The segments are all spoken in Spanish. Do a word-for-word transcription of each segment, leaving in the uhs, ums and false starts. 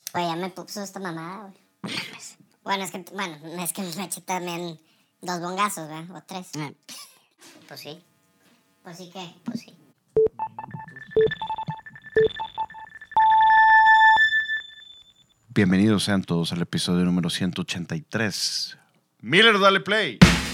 Pues ya me puso esta mamada, güey. Bueno, es que, bueno, es que me eché también dos bongazos, ¿verdad? O tres. Eh, pues sí. Pues sí que. Pues sí. Bienvenidos sean todos al episodio número ciento ochenta y tres. Miller, dale play.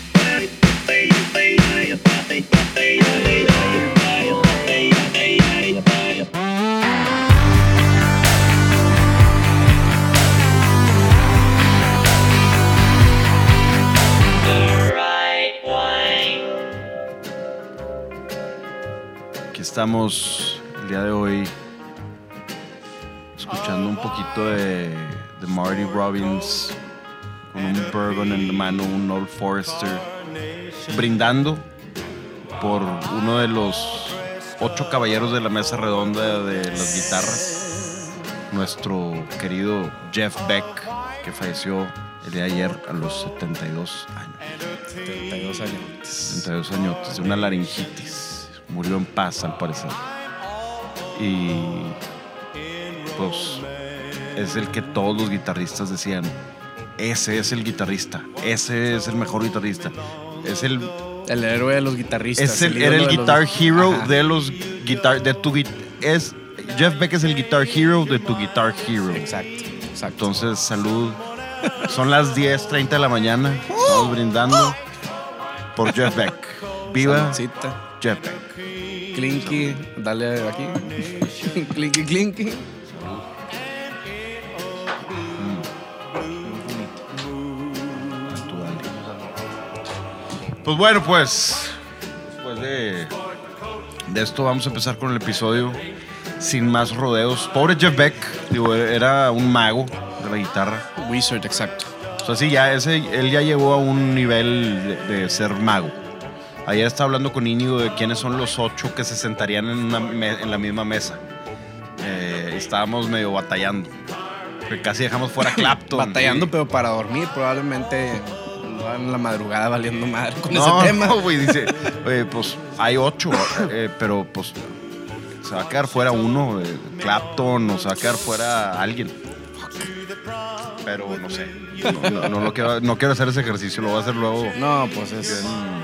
Aquí estamos el día de hoy escuchando un poquito de, de Marty Robbins con un bourbon en la mano, un Old Forester, brindando por uno de los ocho caballeros de la mesa redonda de las guitarras, nuestro querido Jeff Beck, que falleció el día de ayer a los setenta y dos años. setenta y dos años. setenta y dos años de una laringitis. Murió en paz, al parecer. Y pues es el que todos los guitarristas decían, ese es el guitarrista, ese es el mejor guitarrista, es el El héroe de los guitarristas. es el, era el ídolo de guitar los... hero Ajá. de los guitar de tu gui- es Jeff Beck es el guitar hero de tu guitar hero. Exacto, exacto. Entonces, salud. Son las diez treinta de la mañana. Estamos brindando por Jeff Beck. Viva Saludcita. Jeff Beck. Clinky, dale aquí. Clinky, clinky. Tú dale. Pues bueno, pues después de, de esto vamos a empezar con el episodio sin más rodeos. Pobre Jeff Beck, digo, era un mago de la guitarra. Wizard, exacto. O sea, sí, ya ese, él ya llegó a un nivel de, de ser mago. Ayer estaba hablando con Íñigo de quiénes son los ocho que se sentarían en, una me- en la misma mesa. Eh, estábamos medio batallando. Porque casi dejamos fuera a Clapton. Batallando, y- pero para dormir, probablemente no en la madrugada valiendo madre con No, ese tema. no, güey, dice, oye, pues hay ocho, eh, pero pues se va a quedar fuera uno, eh, Clapton, o se va a quedar fuera alguien. Pero no sé, no, no, no lo quiero, no quiero hacer ese ejercicio, lo voy a hacer luego No, pues es.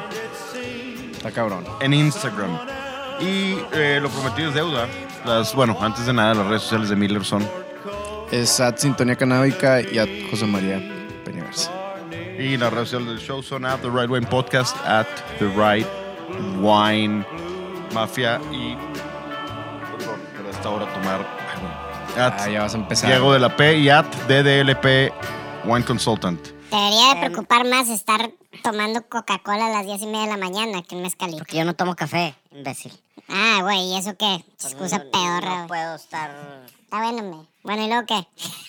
en, Está cabrón. en Instagram. Y eh, lo prometido es deuda. Las, bueno, antes de nada, las redes sociales de Miller son. Es at Sintonía Canábica y at José María Peñaversa. Y las redes sociales del show son at The Right Wine Podcast, at The Right Wine Mafia y. Perdón, pero a esta hora tomar. ay, bueno, at Ah, ya vas a empezar. Diego de la P y at D D L P Wine Consultant. Te debería de preocupar más estar tomando Coca-Cola a las diez y media de la mañana que un mezcalito. Porque yo no tomo café, imbécil. Ah, güey, ¿y eso qué? Excusa No- pedorra, No güey. puedo estar... Está bueno, me. Bueno, ¿y luego qué?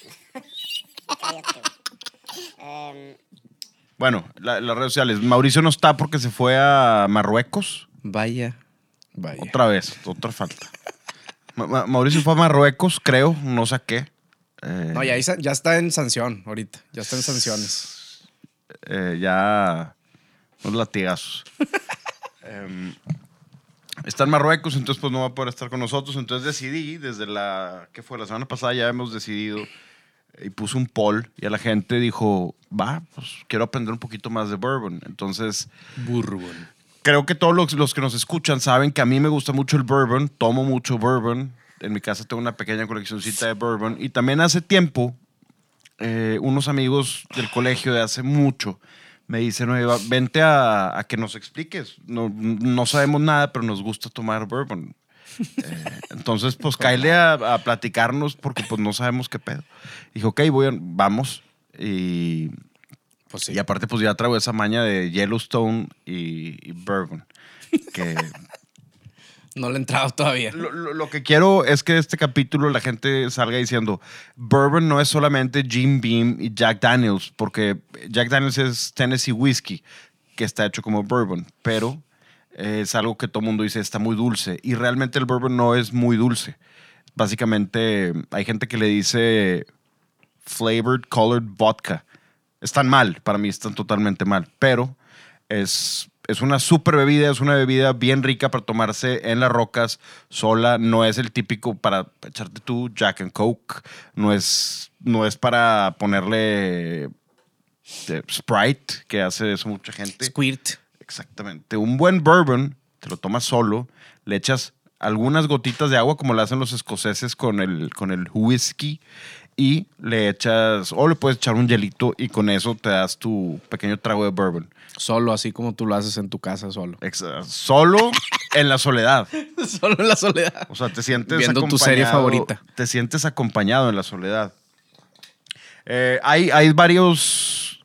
Cállate, güey. Em, Bueno, la- las redes sociales. Mauricio no está porque se fue a Marruecos. Vaya. Vaya. Otra vez, otra falta. Ma- Ma- Mauricio fue a Marruecos, creo, no sé a qué. Eh, No, ya, hizo- ya está en sanción ahorita. Ya está en sanciones. eh, ya unos latigazos. Em, está en Marruecos, entonces pues no va a poder estar con nosotros. Entonces decidí, desde la, ¿qué fue? La semana pasada ya hemos decidido y puse un poll y a la gente dijo, va, pues quiero aprender un poquito más de bourbon. Entonces Bourbon. creo que todos los, los que nos escuchan saben que a mí me gusta mucho el bourbon, tomo mucho bourbon. En mi casa tengo una pequeña coleccioncita de bourbon. Y también hace tiempo, eh, unos amigos del colegio de hace mucho me dicen, oye, va, vente a, a que nos expliques. No, no sabemos nada, pero nos gusta tomar bourbon. Eh, entonces, pues, cáele a, a platicarnos porque pues no sabemos qué pedo. Dijo, ok, voy a- vamos. Y, Pues sí. y aparte, pues ya traigo esa maña de Yellowstone y, y bourbon. Que No le he entrado todavía. lo, lo- lo que quiero es que este capítulo la gente salga diciendo, bourbon no es solamente Jim Beam y Jack Daniels, porque Jack Daniels es Tennessee Whiskey, que está hecho como bourbon, pero eh, es algo que todo el mundo dice está muy dulce. Y realmente el bourbon no es muy dulce. Básicamente hay gente que le dice flavored colored vodka. Están mal, para mí están totalmente mal, pero es, es una super bebida, es una bebida bien rica para tomarse en las rocas sola, no es el típico para echarte tú Jack and Coke, no es no es para ponerle eh, Sprite, que hace eso mucha gente. Squirt. Exactamente. Un buen bourbon, te lo tomas solo, le echas algunas gotitas de agua, como lo hacen los escoceses con el, con el whisky, y le echas, o le puedes echar un hielito, y con eso te das tu pequeño trago de bourbon. Solo, así como tú lo haces en tu casa, solo. Exa- Solo en la soledad. Solo en la soledad. O sea, te sientes Viendo tu serie acompañado- favorita. Te sientes acompañado en la soledad. Eh, hay, hay varios,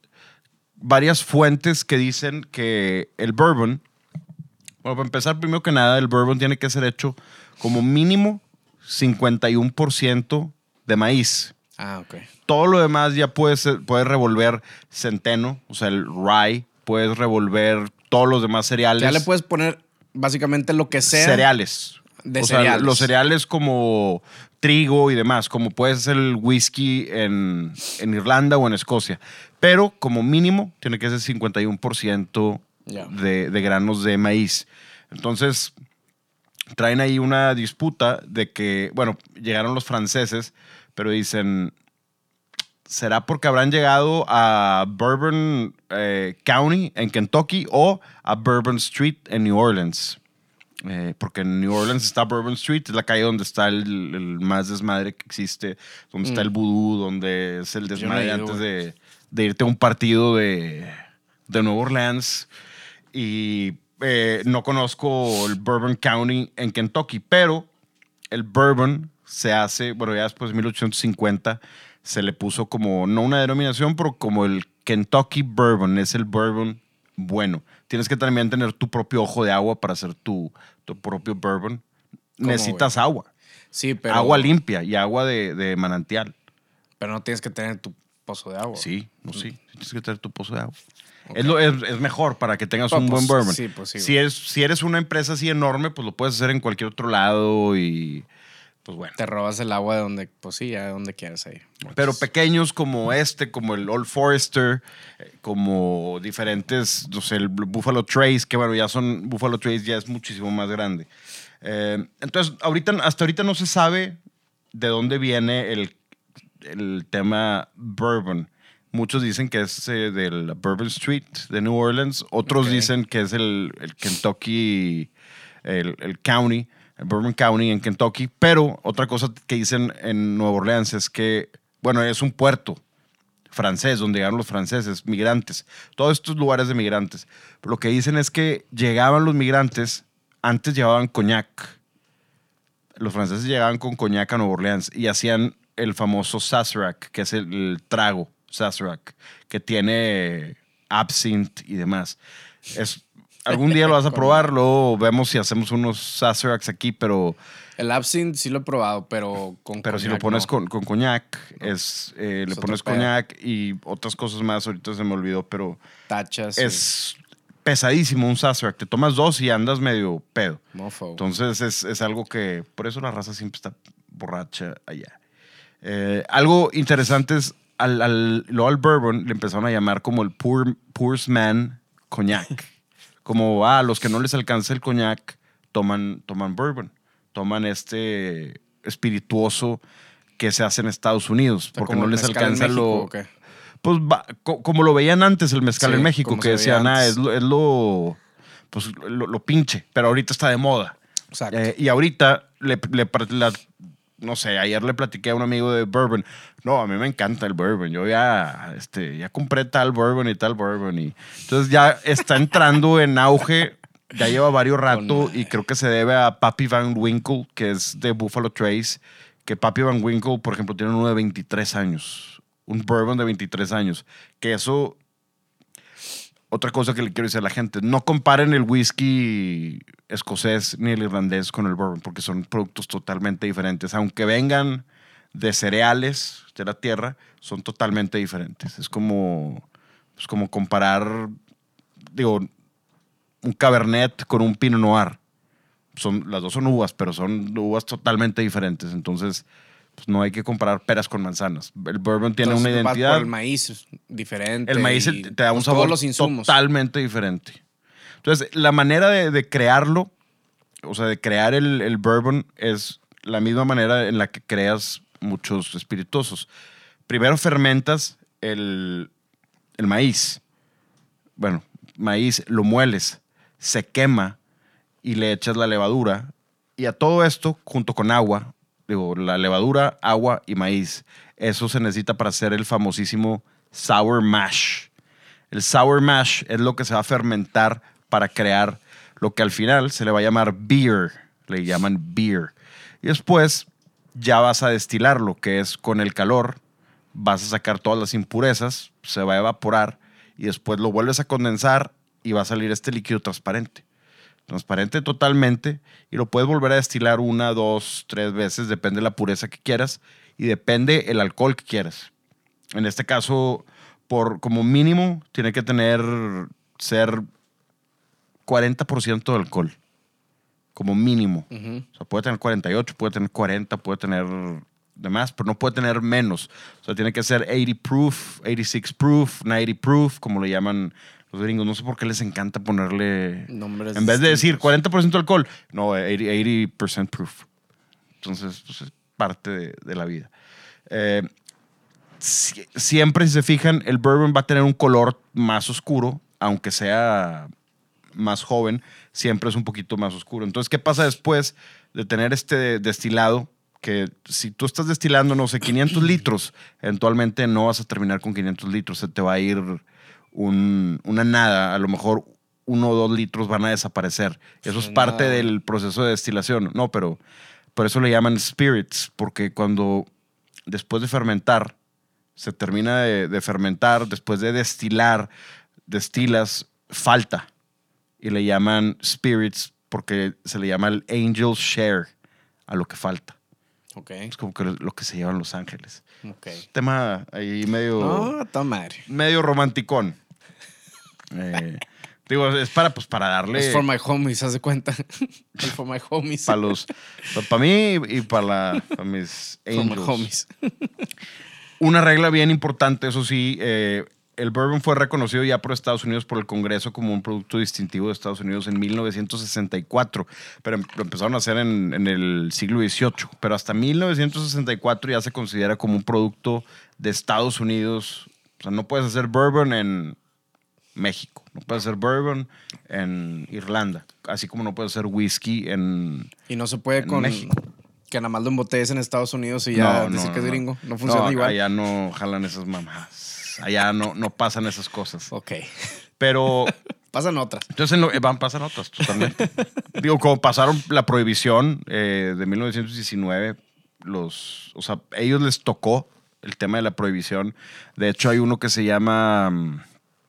varias fuentes que dicen que el bourbon, bueno, para empezar, primero que nada, el bourbon tiene que ser hecho como mínimo cincuenta y uno por ciento de maíz. Ah, ok. Todo lo demás ya puedes, puedes revolver centeno, o sea, el rye, puedes revolver todos los demás cereales. Ya le puedes poner básicamente lo que sea. Cereales. De o sea, cereales. los cereales como trigo y demás, como puede ser el whisky en, en Irlanda o en Escocia. Pero como mínimo tiene que ser cincuenta y uno por ciento Ya. de, de granos de maíz. Entonces, traen ahí una disputa de que, bueno, llegaron los franceses, pero dicen, ¿será porque habrán llegado a Bourbon eh, County en Kentucky o a Bourbon Street en New Orleans? Eh, porque en New Orleans está Bourbon Street, es la calle donde está el, el más desmadre que existe, donde está Mm. el vudú, donde es el no he desmadre ido, antes güey. de, de irte a un partido de, de Nueva Orleans. Y eh, no conozco el Bourbon County en Kentucky, pero el bourbon se hace, bueno, ya después de mil ochocientos cincuenta se le puso como, no una denominación, pero como el Kentucky Bourbon, es el bourbon bueno. Tienes que también tener tu propio ojo de agua para hacer tu, tu propio bourbon. ¿Cómo, Necesitas agua, Sí, pero. agua limpia y agua de, de manantial. Pero no tienes que tener tu pozo de agua. Sí, no, sí, tienes que tener tu pozo de agua. Es, lo- es- es mejor para que tengas Pues, un buen pues, bourbon. sí, pues sí, si, güey. eres, si eres una empresa así enorme, pues lo puedes hacer en cualquier otro lado y pues bueno. Te robas el agua de donde, pues sí, ya de donde quieras ahí. Pero pequeños como este, como el Old Forester, eh, como diferentes, no sé, el Buffalo Trace, que bueno, ya son, Buffalo Trace ya es muchísimo más grande. Eh, entonces, ahorita, hasta ahorita no se sabe de dónde viene el, el tema bourbon. Muchos dicen que es eh, del Bourbon Street de New Orleans, otros Ok. dicen que es el, el Kentucky, el, el County, el Bourbon County en Kentucky, pero otra cosa que dicen en Nueva Orleans es que, bueno, es un puerto francés donde llegaron los franceses, migrantes, todos estos lugares de migrantes. Pero lo que dicen es que llegaban los migrantes, antes llevaban coñac. Los franceses llegaban con coñac a Nueva Orleans y hacían el famoso Sazerac, que es el, el trago Sazerac, que tiene absinthe y demás. Es, algún día lo vas a probar, luego vemos si hacemos unos Sazeracs aquí, pero, El absinthe sí lo he probado, pero con pero si lo coñac pones no. con, con coñac, es, eh, Es le otro pones pedo. coñac y otras cosas más, ahorita se me olvidó, pero Tachas. es pesadísimo un Sazerac. Te tomas dos y andas medio pedo. y mofo. Entonces es, es algo que, por eso la raza siempre está borracha allá. Eh, algo interesante es, al, al, luego al bourbon le empezaron a llamar como el poor, poor's man cognac. Como, ah, los que no les alcanza el cognac toman, toman bourbon. Toman este espirituoso que se hace en Estados Unidos, O sea, porque como no el les mezcal en alcanza México, lo... ¿o qué? Pues va- co- como lo veían antes el mezcal Sí, en México, como que se veía decían, ah, antes. es lo, es lo, pues, lo, lo pinche, pero ahorita está de moda. Exacto. Eh, y ahorita, le, le par- la- no sé, ayer le platiqué a un amigo de bourbon. No, a mí me encanta el bourbon. Yo ya, este, ya compré tal bourbon y tal bourbon. Y, entonces ya está entrando en auge. Ya lleva varios rato y creo que se debe a Pappy Van Winkle, que es de Buffalo Trace. Que Pappy Van Winkle, por ejemplo, tiene uno de veintitrés años. Un bourbon de veintitrés años. Que eso... Otra cosa que le quiero decir a la gente, no comparen el whisky escocés ni el irlandés con el bourbon, porque son productos totalmente diferentes. Aunque vengan de cereales de la tierra, son totalmente diferentes. Es como, es como comparar, digo, un Cabernet con un Pinot Noir. Son, las dos son uvas, pero son uvas totalmente diferentes. Entonces, pues no hay que comparar peras con manzanas. El bourbon tiene Entonces, una vas identidad. por el maíz diferente. El maíz y, te da un pues, sabor todos los insumos. totalmente diferente. Entonces, la manera de, de crearlo, o sea, de crear el, el bourbon, es la misma manera en la que creas muchos espirituosos. Primero fermentas el, el maíz. Bueno, maíz lo mueles, se quema y le echas la levadura. Y a todo esto, junto con agua, digo, la levadura, agua y maíz. Eso se necesita para hacer el famosísimo sour mash. El sour mash es lo que se va a fermentar para crear lo que al final se le va a llamar beer. Le llaman beer. Y después ya vas a destilarlo, que es con el calor. Vas a sacar todas las impurezas, se va a evaporar y después lo vuelves a condensar y va a salir este líquido transparente. Transparente totalmente, y lo puedes volver a destilar una, dos, tres veces, depende de la pureza que quieras y depende el alcohol que quieras. En este caso, por como mínimo, tiene que tener, ser cuarenta por ciento de alcohol, como mínimo. Uh-huh. O sea, puede tener cuarenta y ocho, puede tener cuarenta, puede tener de más, pero no puede tener menos. O sea, tiene que ser ochenta proof, ochenta y seis proof, noventa proof, como le llaman los gringos. No sé por qué les encanta ponerle... nombres en vez de decir cuarenta por ciento alcohol, no, ochenta por ciento proof. Entonces, pues, es parte de, de la vida. Eh, si, siempre, si se fijan, el bourbon va a tener un color más oscuro, aunque sea más joven, siempre es un poquito más oscuro. Entonces, ¿qué pasa después de tener este destilado? Que si tú estás destilando, no sé, quinientos litros, eventualmente no vas a terminar con quinientos litros, se te va a ir un, una nada, a lo mejor uno o dos litros van a desaparecer. Eso es parte no. del proceso de destilación. No, pero por eso le llaman spirits, porque cuando después de fermentar, se termina de, de fermentar, después de destilar, destilas, falta. Y le llaman spirits porque se le llama el angel share a lo que falta. Okay. Es como que lo que se llevan Los Ángeles. Okay. Es un tema ahí medio... No, está madre. Medio romanticón. eh, digo, es para, pues, para darle... Es for my homies, haz de cuenta. Es for my homies. Para los... Para mí y para, la, para mis angels. For my homies. Una regla bien importante, eso sí, eh, el bourbon fue reconocido ya por Estados Unidos, por el Congreso, como un producto distintivo de Estados Unidos en mil novecientos sesenta y cuatro, pero lo empezaron a hacer en, en el siglo dieciocho. Pero hasta mil novecientos sesenta y cuatro ya se considera como un producto de Estados Unidos. O sea, no puedes hacer bourbon en México, no puedes hacer bourbon en Irlanda, así como no puedes hacer whisky en Y no se puede en con... México. Que nada más lo embotees en Estados Unidos y ya no, decir no, que es no. gringo. No funciona no, igual. Allá no jalan esas mamadas. Allá no, no pasan esas cosas. Ok. Pero... pasan otras. Entonces en lo, van pasan otras, totalmente. Digo, como pasaron la prohibición eh, de mil novecientos diecinueve, los, o sea, ellos les tocó el tema de la prohibición. De hecho, hay uno que se llama...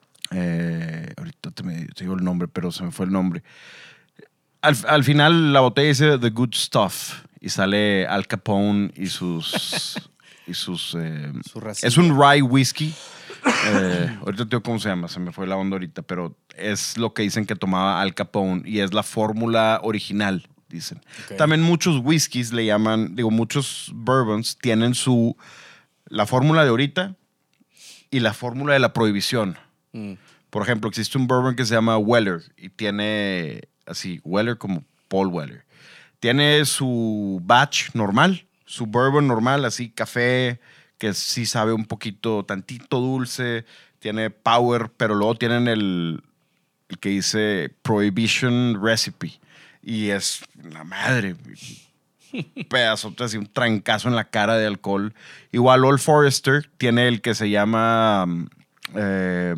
Eh, ahorita te, me, te digo el nombre, pero se me fue el nombre. Al, al final la botella dice The Good Stuff y sale Al Capone y sus... y sus eh, Su es un rye whisky. Eh, ahorita te digo cómo se llama, se me fue la onda ahorita, pero es lo que dicen que tomaba Al Capone y es la fórmula original, dicen. Okay. También muchos whiskies le llaman, digo, muchos bourbons tienen su, la fórmula de ahorita y la fórmula de la prohibición. Mm. Por ejemplo, existe un bourbon que se llama Weller y tiene así, Weller como Paul Weller. Tiene su batch normal, su bourbon normal, así café, que sí sabe un poquito, tantito dulce, tiene power, pero luego tienen el, el que dice Prohibition Recipe. Y es la madre, un pedazote así, un trancazo en la cara de alcohol. Igual Old Forester tiene el que se llama eh,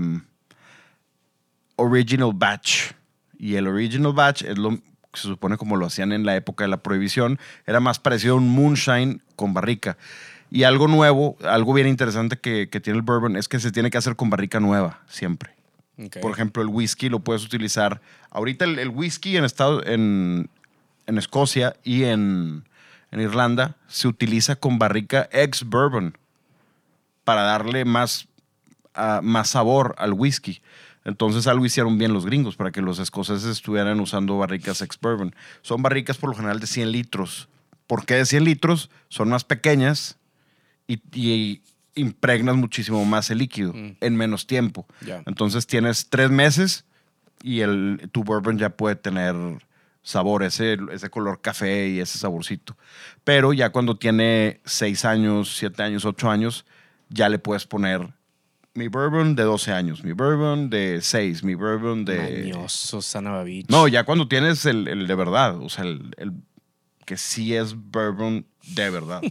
Original Batch. Y el Original Batch es lo se supone como lo hacían en la época de la prohibición. Era más parecido a un moonshine con barrica. Y algo nuevo, algo bien interesante que, que tiene el bourbon es que se tiene que hacer con barrica nueva, siempre. Okay. Por ejemplo, el whisky lo puedes utilizar. Ahorita el, el whisky en, estado, en, en Escocia y en, en Irlanda se utiliza con barrica ex-bourbon para darle más, uh, más sabor al whisky. Entonces algo hicieron bien los gringos para que los escoceses estuvieran usando barricas ex-bourbon. Son barricas por lo general de cien litros. ¿Por qué de cien litros? Son más pequeñas y, y impregnas muchísimo más el líquido mm. en menos tiempo. Yeah. Entonces tienes tres meses y el, tu bourbon ya puede tener sabor, ese, ese color café y ese saborcito. Pero ya cuando tiene seis años, siete años, ocho años, ya le puedes poner mi bourbon de doce años, mi bourbon de seis, mi bourbon de... Mañoso, Sanabavich. No, ya cuando tienes el, el de verdad, o sea, el, el que sí es bourbon de verdad.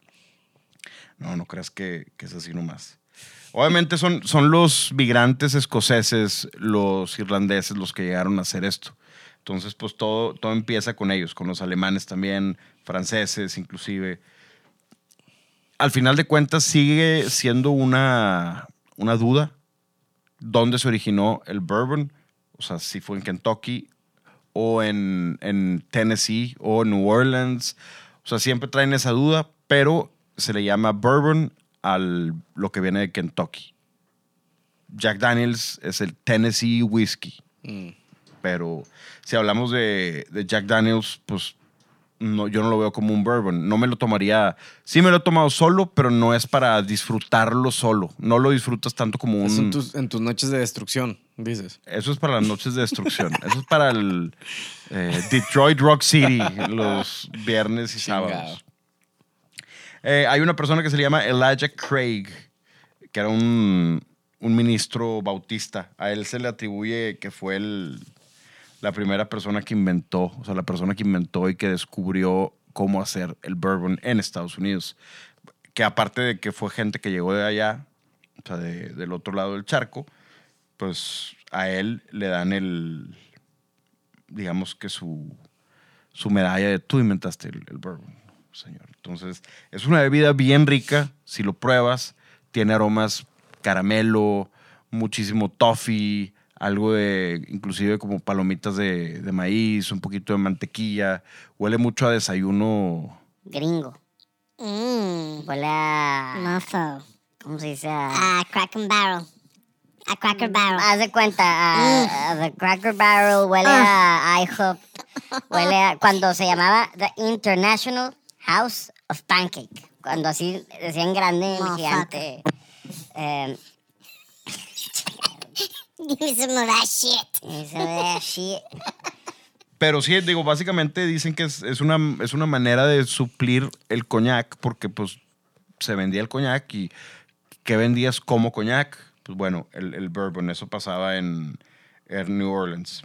No, no creas que, que es así nomás. Obviamente son, son los migrantes escoceses, los irlandeses, los que llegaron a hacer esto. Entonces, pues todo, todo empieza con ellos, con los alemanes también, franceses inclusive. Al final de cuentas sigue siendo una, una duda dónde se originó el bourbon. O sea, si fue en Kentucky o en, en Tennessee o en New Orleans. O sea, siempre traen esa duda, pero se le llama bourbon al lo que viene de Kentucky. Jack Daniels es el Tennessee Whiskey. Mm. Pero si hablamos de, de Jack Daniels, pues no, yo no lo veo como un bourbon. No me lo tomaría... Sí me lo he tomado solo, pero no es para disfrutarlo solo. No lo disfrutas tanto como un... Eso en tus, en tus noches de destrucción, dices. Eso es para las noches de destrucción. Eso es para el eh, Detroit Rock City, los viernes y Chingado. sábados. Eh, hay una persona que se le llama Elijah Craig, que era un, un ministro bautista. A él se le atribuye que fue el, la primera persona que inventó, o sea, la persona que inventó y que descubrió cómo hacer el bourbon en Estados Unidos. Que aparte de que fue gente que llegó de allá, o sea, de, del otro lado del charco, pues a él le dan el, digamos que su, su medalla de tú inventaste el, el bourbon, señor. Entonces, es una bebida bien rica, si lo pruebas, tiene aromas caramelo, muchísimo toffee, algo de, inclusive como palomitas de, de maíz, un poquito de mantequilla, huele mucho a desayuno. Gringo. Mmm. Huele a... Mofo. ¿Cómo se dice? A, A Cracker Barrel. A Cracker Barrel. haz de cuenta, a, a The Cracker Barrel, huele a IHOP, huele a... Cuando se llamaba The International House of Pancake, cuando así decían grande, Oh, gigante. Eh, Give me some of that shit. y se ve así. Pero sí, digo, básicamente dicen que es, es, una, es una manera de suplir el coñac, porque pues se vendía el coñac y ¿qué vendías como coñac? Pues bueno, el, el bourbon, eso pasaba en, en New Orleans.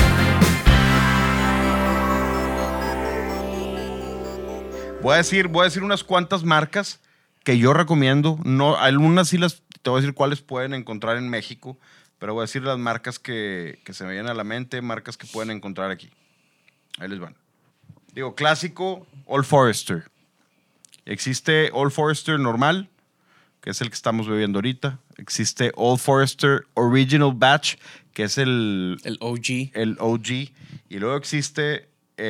Voy a decir, voy a decir unas cuantas marcas que yo recomiendo. No, algunas sí las, te voy a decir cuáles pueden encontrar en México, pero voy a decir las marcas que, que se me vienen a la mente, marcas que pueden encontrar aquí. Ahí les van. Digo, clásico, Old Forester. Existe Old Forester normal, que es el que estamos bebiendo ahorita. Existe Old Forester Original Batch, que es el, El O G. el O G. Y luego existe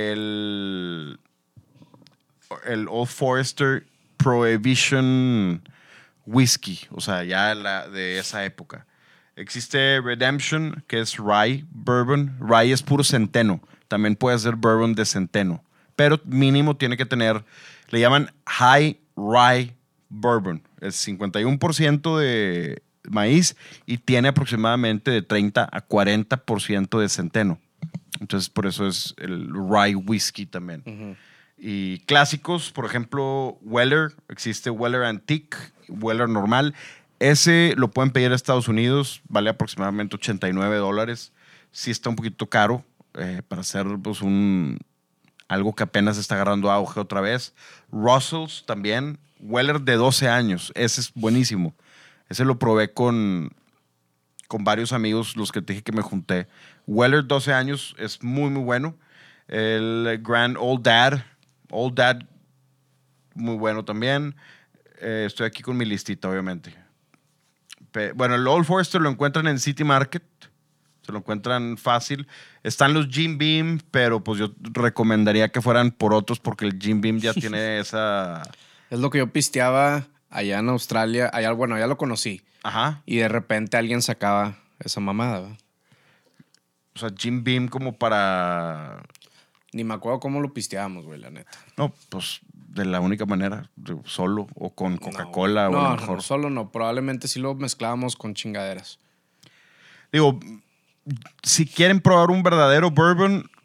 el, el Old Forester Prohibition Whiskey, o sea, ya la, de esa época. Existe Redemption, que es Rye Bourbon. Rye es puro centeno. También puede ser bourbon de centeno. Pero mínimo tiene que tener, le llaman High Rye Bourbon. Es cincuenta y uno por ciento de maíz y tiene aproximadamente de treinta a cuarenta por ciento de centeno. Entonces, por eso es el Rye Whiskey también. Uh-huh. Y clásicos, por ejemplo, Weller. Existe Weller Antique, Weller normal. Ese lo pueden pedir a Estados Unidos, vale aproximadamente ochenta y nueve dólares. Sí está un poquito caro eh, para hacer pues, un, algo que apenas está agarrando auge otra vez. Russells también, Weller de doce años, ese es buenísimo. Ese lo probé con, con varios amigos, los que te dije que me junté. Weller doce años es muy, muy bueno. El Grand Old Dad, Old Dad, muy bueno también. Eh, estoy aquí con mi listita, obviamente. Bueno, el Old Forester lo encuentran en City Market. Se lo encuentran fácil. Están los Jim Beam, pero pues yo recomendaría que fueran por otros porque el Jim Beam ya tiene esa... Es lo que yo pisteaba allá en Australia. Allá, bueno, allá lo conocí. Ajá. Y de repente alguien sacaba esa mamada, ¿verdad? O sea, Jim Beam como para... Ni me acuerdo cómo lo pisteábamos, güey, la neta. No, pues de la única manera, de- solo o con Coca-Cola no, o a no, lo mejor. no, solo no. Probablemente sí lo mezclábamos con chingaderas. Digo, si quieren probar un verdadero bourbon,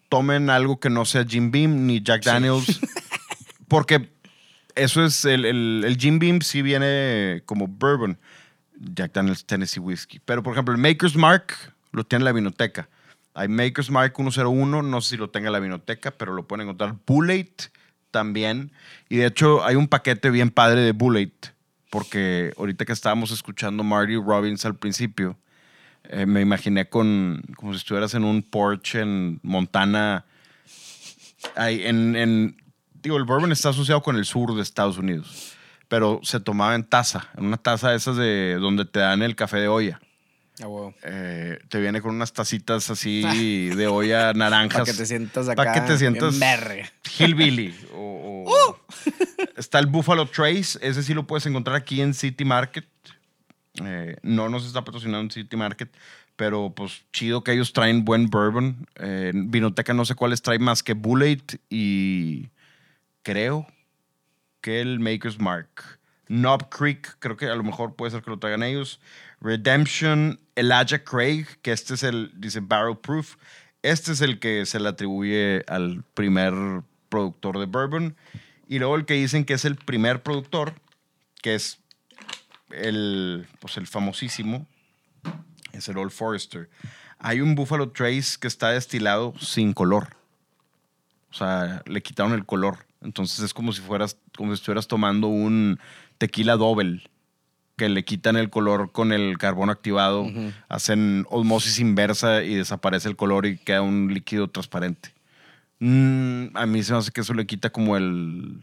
tomen algo que no sea Jim Beam ni Jack Daniels. Porque eso es, el, el, el Jim Beam sí viene como bourbon. Jack Daniels Tennessee Whiskey. Pero, por ejemplo, el Maker's Mark lo tiene en la vinoteca. Hay Maker's Mark ciento uno, no sé si lo tenga en la vinoteca, pero lo pueden encontrar. Bullet también. Y de hecho, hay un paquete bien padre de Bullet, porque ahorita que estábamos escuchando Marty Robbins al principio, eh, me imaginé con, como si estuvieras en un porch en Montana. Ahí, en, en, digo, el bourbon está asociado con el sur de Estados Unidos, pero se tomaba en taza, en una taza de esas de donde te dan el café de olla. Ah, wow. Eh, te viene con unas tacitas así de olla naranjas. Para que te sientas acá. Para que te sientas en berre. hillbilly. o, o- ¡Uh! Está el Buffalo Trace. Ese sí lo puedes encontrar aquí en City Market. Eh, no nos está patrocinando en City Market, pero pues chido que ellos traen buen bourbon. Eh, Vinoteca no sé cuáles traen más que Bullet y creo que el Maker's Mark. Knob Creek, creo que a lo mejor puede ser que lo traigan ellos. Redemption, Elijah Craig, que este es el, dice Barrel Proof. Este es el que se le atribuye al primer productor de bourbon. Y luego el que dicen que es el primer productor, que es el, pues el famosísimo, es el Old Forester. Hay un Buffalo Trace que está destilado sin color. O sea, le quitaron el color. Entonces es como si fueras, como si estuvieras tomando un tequila double, que le quitan el color con el carbón activado, uh-huh. hacen osmosis inversa y desaparece el color y queda un líquido transparente. Mm, a mí se me hace que eso le quita como el,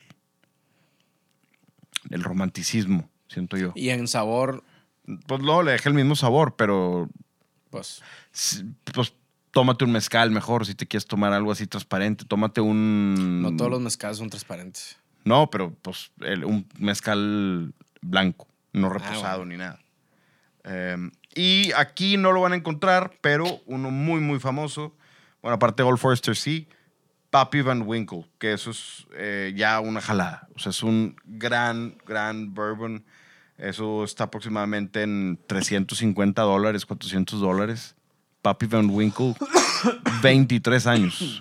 el romanticismo, siento yo. Y en sabor, Pues luego le deja el mismo sabor, pero pues, si- pues tómate un mezcal mejor si te quieres tomar algo así transparente. Tómate un... no todos los mezcales son transparentes. No, pero pues el- un mezcal blanco, no reposado bueno. ni nada. Eh, y aquí no lo van a encontrar, pero uno muy, muy famoso, bueno, aparte de Old Forester sí, Pappy Van Winkle, que eso es eh, ya una jalada. O sea, es un gran, gran bourbon. Eso está aproximadamente en trescientos cincuenta dólares, cuatrocientos dólares. Pappy Van Winkle, veintitrés años.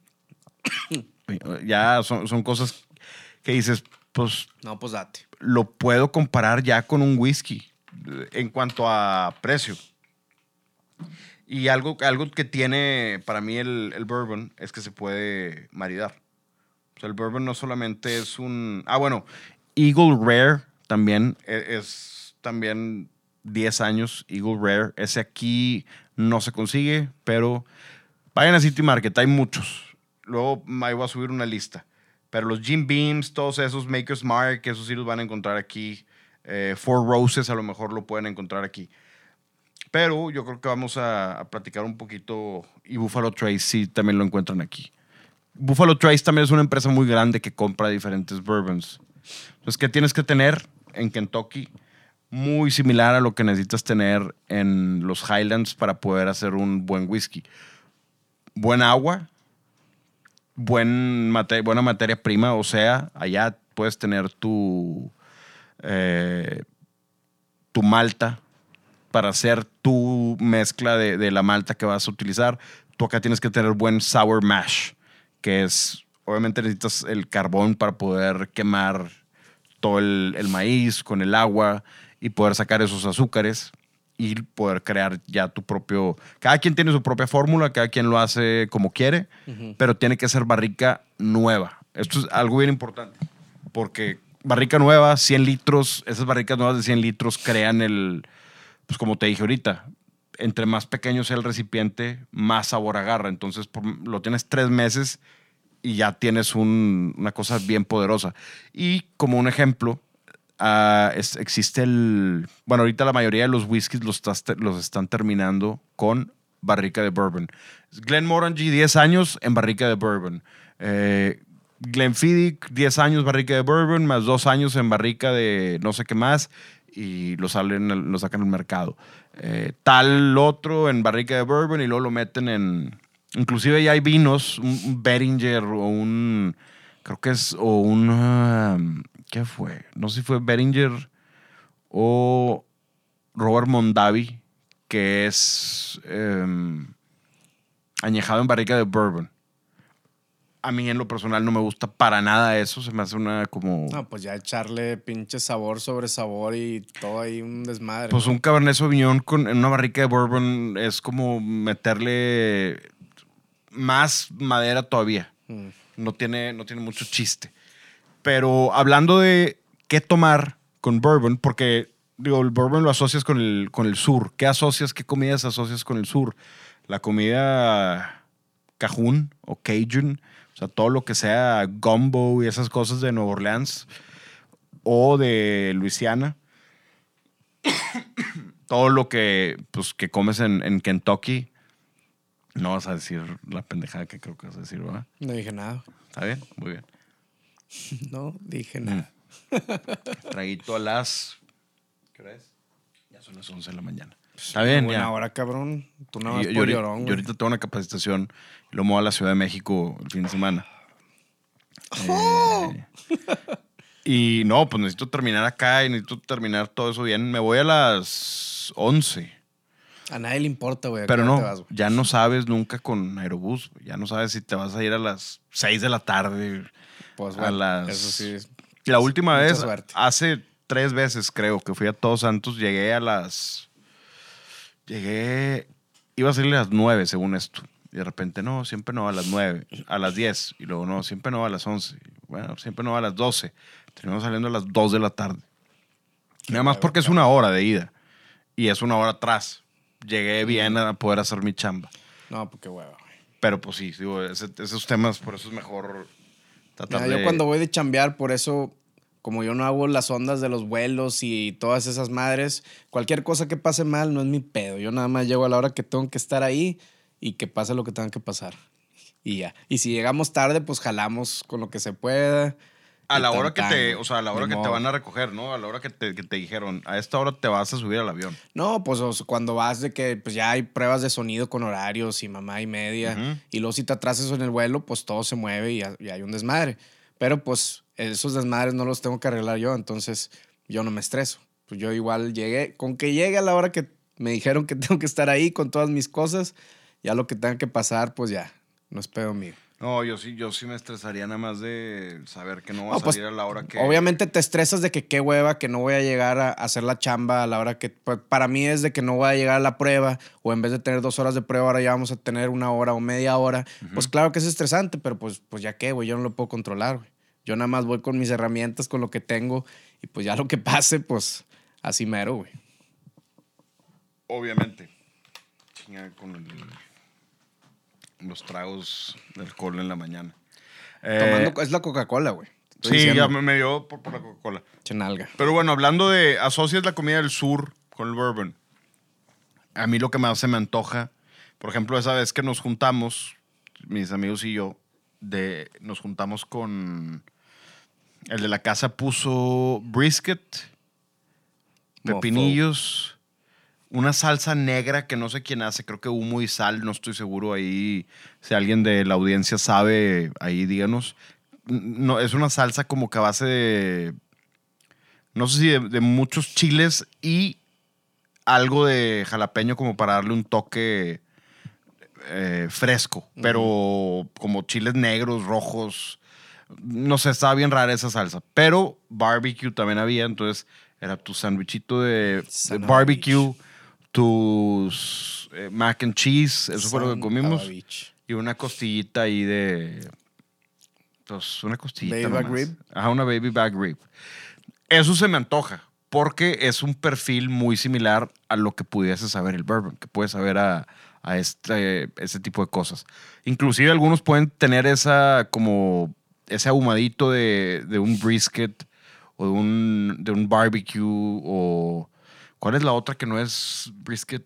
Ya son, son cosas que dices, pues No, pues date. lo puedo comparar ya con un whisky eh, en cuanto a precio. Y algo, algo que tiene para mí el, el bourbon es que se puede maridar. O sea, el bourbon no solamente es un... Ah, bueno, Eagle Rare también es, es también diez años, Eagle Rare. Ese aquí no se consigue, pero vayan a City Market, hay muchos. Luego ahí voy a subir una lista. Pero los Jim Beams, todos esos, Maker's Mark, esos sí los van a encontrar aquí. Eh, Four Roses a lo mejor lo pueden encontrar aquí. Pero yo creo que vamos a, a platicar un poquito. Y Buffalo Trace sí también lo encuentran aquí. Buffalo Trace también es una empresa muy grande que compra diferentes bourbons. Entonces, ¿qué tienes que tener en Kentucky? Muy similar a lo que necesitas tener en los Highlands para poder hacer un buen whisky. Buen agua, buen mate- buena materia prima, o sea, allá puedes tener tu, eh, tu malta para hacer tu mezcla de, de la malta que vas a utilizar. Tú acá tienes que tener buen sour mash, que es, obviamente necesitas el carbón para poder quemar todo el, el maíz con el agua y poder sacar esos azúcares y poder crear ya tu propio... Cada quien tiene su propia fórmula, cada quien lo hace como quiere, uh-huh. pero tiene que ser barrica nueva. Esto es algo bien importante, porque barrica nueva, cien litros, esas barricas nuevas de cien litros crean el... Pues como te dije ahorita, entre más pequeño sea el recipiente, más sabor agarra. Entonces por, lo tienes tres meses y ya tienes un, una cosa bien poderosa. Y como un ejemplo, uh, es, existe el... Bueno, ahorita la mayoría de los whiskies los, los están terminando con barrica de bourbon. Glenmorangie, diez años en barrica de bourbon. Eh, Glenfiddich, diez años barrica de bourbon, más dos años en barrica de no sé qué más, y lo, salen, lo sacan al mercado. Eh, tal otro en barrica de bourbon y luego lo meten en... Inclusive ya hay vinos, un, un Beringer o un... Creo que es... O un... Uh, ¿qué fue? No sé si fue Beringer o Robert Mondavi, que es eh, añejado en barrica de bourbon. A mí en lo personal no me gusta para nada eso. Se me hace una como... No, pues ya echarle pinche sabor sobre sabor y todo ahí un desmadre. Pues ¿no? un Cabernet Sauvignon con, en una barrica de bourbon es como meterle más madera todavía. Mm. No tiene, no tiene mucho chiste. Pero hablando de qué tomar con bourbon, porque digo, el bourbon lo asocias con el, con el sur. ¿Qué asocias, qué comidas asocias con el sur? La comida cajún o cajun, o sea, todo lo que sea gumbo y esas cosas de Nueva Orleans o de Luisiana. Todo lo que, pues, que comes en, en Kentucky. No vas a decir la pendejada que creo que vas a decir, ¿verdad? No dije nada. ¿Está bien? Muy bien. No dije nada. Traguito a las... ¿Qué hora es? Ya son las once de la mañana. Está bien, Buena ya. hora, cabrón. Tú no vas Yo, por yo ahorita, llorón, yo güey. ahorita tengo una capacitación y lo muevo a la Ciudad de México el fin de semana. ¡Oh! Eh, y no, pues necesito terminar acá y necesito terminar todo eso bien. Me voy a las once. A nadie le importa, güey. ¿A Pero qué hora no, te vas, güey? ya no sabes nunca con Aerobús. Ya no sabes si te vas a ir a las seis de la tarde. Pues a bueno, las... eso sí. es- La última Mucha vez, suerte. hace tres veces creo que fui a Todos Santos, llegué a las... Llegué... Iba a salir a las nueve según esto. Y de repente, no, siempre no, a las nueve, a las diez. Y luego, no, siempre no, a las once. Bueno, siempre no, a las doce. Terminamos saliendo a las dos de la tarde. Nada más hueva, porque es una hora de ida. Y es una hora atrás. Llegué bien a poder hacer mi chamba. No, pues qué hueva, güey. Pero pues sí, digo, ese- esos temas, por eso es mejor tratar Mira, de... yo cuando voy de chambear, por eso, como yo no hago las ondas de los vuelos y todas esas madres, cualquier cosa que pase mal no es mi pedo. Yo nada más llego a la hora que tengo que estar ahí y que pase lo que tenga que pasar. Y ya. Y si llegamos tarde, pues jalamos con lo que se pueda. A Y la tan, hora que tan, te, güey. o sea, a la hora Ni que te modo. van a recoger, ¿no? A la hora que te, que te dijeron, a esta hora te vas a subir al avión. No, pues o sea, cuando vas de que pues, ya hay pruebas de sonido con horarios y mamá y media, Ujú. y luego si te atrasas en el vuelo, pues todo se mueve y, ha- y hay un desmadre. Pero pues esos desmadres no los tengo que arreglar yo, entonces yo no me estreso. Pues yo igual llegué, con que llegue a la hora que me dijeron que tengo que estar ahí con todas mis cosas, ya lo que tenga que pasar, pues ya, no es pedo mío. No, yo sí, yo sí me estresaría nada más de saber que no va No, a pues, salir a la hora que... Obviamente te estresas de que qué hueva, que no voy a llegar a hacer la chamba a la hora que... pues, para mí es de que no voy a llegar a la prueba o en vez de tener dos horas de prueba ahora ya vamos a tener una hora o media hora. Pues claro que es estresante, pero pues, pues ya qué, güey, yo no lo puedo controlar, güey. Yo nada más voy con mis herramientas, con lo que tengo y pues ya lo que pase, pues así mero, güey. Obviamente. Chinga con el- los tragos de alcohol en la mañana. Eh, Tomando, es la Coca-Cola, güey. Estoy sí, diciendo. ya me, me dio por, por la Coca-Cola. Chenalga. Pero bueno, hablando de asocias la comida del sur con el bourbon. A mí lo que más se me antoja, por ejemplo, esa vez que nos juntamos, mis amigos y yo, de, nos juntamos con... El de la casa puso brisket, pepinillos, una salsa negra que no sé quién hace, creo que humo y sal, no estoy seguro. Ahí, si alguien de la audiencia sabe, ahí díganos. No, es una salsa como que a base de, no sé si de, de muchos chiles y algo de jalapeño como para darle un toque eh, fresco, pero como chiles negros, rojos. No sé, estaba bien rara esa salsa. Pero barbecue también había, entonces era tu sandwichito de, de Son barbecue, tus eh, mac and cheese, eso fue lo que Son comimos. of a bitch. Y una costillita ahí de... Pues una costillita Baby back nomás. rib. Ajá, una baby back rib. Eso se me antoja, porque es un perfil muy similar a lo que pudiese saber el bourbon, que puede saber a, a este, ese tipo de cosas. Inclusive algunos pueden tener esa como ese ahumadito de, de un brisket o de un, de un barbecue o... ¿Cuál es la otra que no es brisket?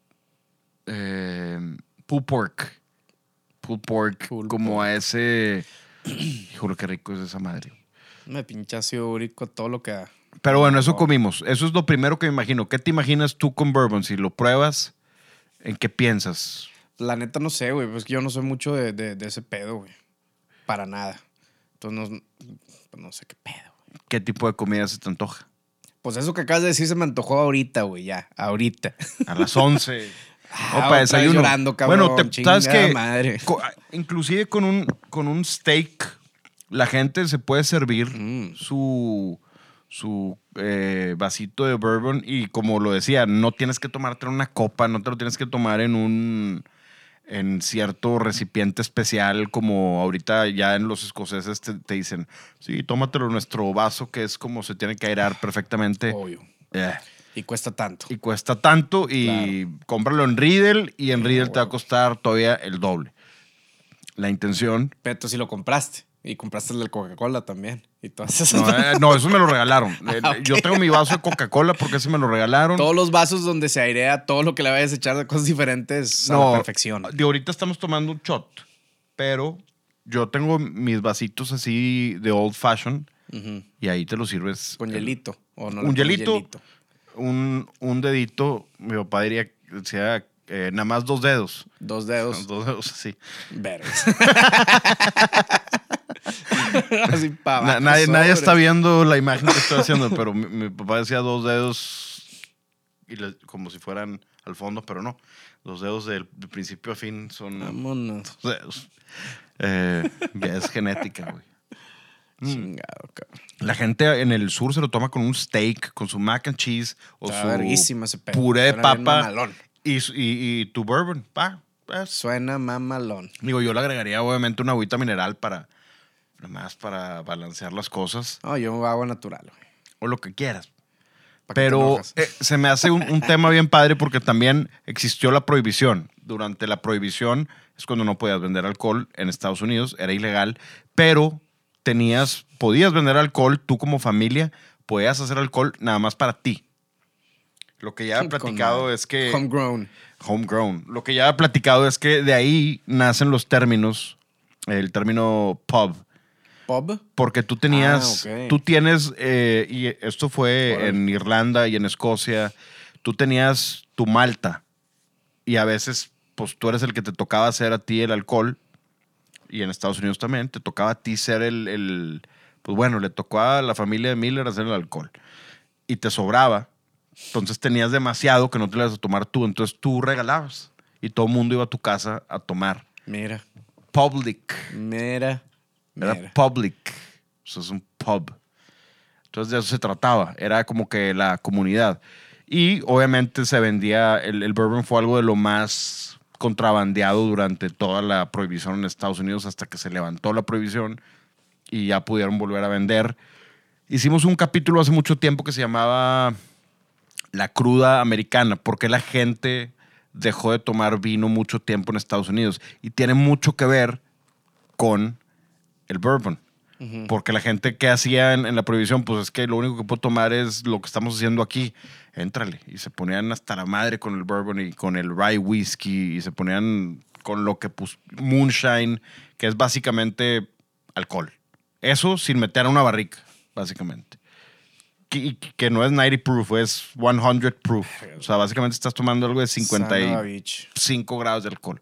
Eh, pulled pork. Pulled pork. Pulled como pork. a ese... Híjole, qué rico es esa madre. Me pinche ácido úrico, todo lo que da. Pero bueno, eso No. comimos. Eso es lo primero que me imagino. ¿Qué te imaginas tú con bourbon? Si lo pruebas, ¿en qué piensas? La neta no sé, güey. Pues que yo no soy mucho de, de, de ese pedo, güey. Para nada. Entonces no, pues no sé qué pedo, güey. ¿Qué tipo de comida se te antoja? Pues eso que acabas de decir se me antojó ahorita, güey, ya. Ahorita. A las once. O Ah, para otra vez desayuno. llorando, cabrón. Bueno, te- ¿sabes Chingada qué? madre. Co- inclusive con un, con un steak, la gente se puede servir Mm. su, su eh, vasito de bourbon y como lo decía, no tienes que tomarte en una copa, no te lo tienes que tomar en un en cierto recipiente especial como ahorita ya en los escoceses te, te dicen, sí, tómatelo en nuestro vaso que es como se tiene que airar perfectamente. Obvio. Eh, Y cuesta tanto. y cuesta tanto y cómpralo en Riedel y en Sí, Riedel te va a huevo. costar todavía el doble. La intención... Pero si lo compraste. Y compraste el del Coca-Cola también. Y todas esas. No, eh, no, eso me lo regalaron. Eh, Ah, ok. Yo tengo mi vaso de Coca-Cola porque ese me lo regalaron. Todos los vasos donde se airea todo lo que le vayas a echar de cosas diferentes a la perfección. De ahorita estamos tomando un shot, pero yo tengo mis vasitos así de old fashion Ujú. y ahí te lo sirves. Con eh, hielito. O no le un pones hielito, un, un dedito. Mi papá diría que decía eh, nada más dos dedos. Dos dedos. Dos dedos así. Verdes. Así para Na- abajo, nadie, nadie sobres. está viendo la imagen que estoy haciendo, pero mi, mi papá decía dos dedos y le- como si fueran al fondo, pero no. Los dedos del, de principio a fin son Vámonos. dos dedos. Eh, ya es genética, güey. Chingado, cabrón. La gente en el sur se lo toma con un steak, con su mac and cheese o Está su verguísima ese pedo. puré de Suena bien papa mamalón. y, su- y, y tu bourbon. Pa, pues, Suena mamalón. digo, yo le agregaría obviamente una agüita mineral para, más para balancear las cosas No, yo hago natural, güey. o lo que quieras. ¿Pa' qué te Pero enojas? eh, se me hace un, un tema bien padre porque también existió la prohibición. Durante la prohibición es cuando no podías vender alcohol en Estados Unidos, era ilegal, pero tenías, podías vender alcohol, tú como familia, podías hacer alcohol nada más para ti. Lo que ya he Con platicado madre. es que... Homegrown. Homegrown. Lo que ya he platicado es que de ahí nacen los términos, el término pub. ¿Pub? Porque tú tenías, Ah, ok. tú tienes, eh, y esto fue Órale. en Irlanda y en Escocia, tú tenías tu malta y a veces, pues tú eres el que te tocaba hacer a ti el alcohol y en Estados Unidos también, te tocaba a ti ser el, el pues bueno, le tocó a la familia de Miller hacer el alcohol y te sobraba, entonces tenías demasiado que no te lo ibas a tomar tú, entonces tú regalabas y todo el mundo iba a tu casa a tomar. Mira, Public. mira, Era mira. public. O sea, es un pub. Entonces de eso se trataba. Era como que la comunidad. Y obviamente se vendía, el, el bourbon fue algo de lo más contrabandeado durante toda la prohibición en Estados Unidos hasta que se levantó la prohibición y ya pudieron volver a vender. Hicimos un capítulo hace mucho tiempo que se llamaba La cruda americana, porque la gente dejó de tomar vino mucho tiempo en Estados Unidos y tiene mucho que ver con el bourbon. Ujú. Porque la gente que hacía en, en la prohibición, pues es que lo único que puedo tomar es lo que estamos haciendo aquí. Éntrale. Y se ponían hasta la madre con el bourbon y con el rye whiskey y se ponían con lo que pues moonshine, que es básicamente alcohol. Eso sin meter a una barrica, básicamente. Que, que no es noventa proof, es cien proof. O sea, básicamente estás tomando algo de cincuenta Son of a y bitch. cinco grados de alcohol.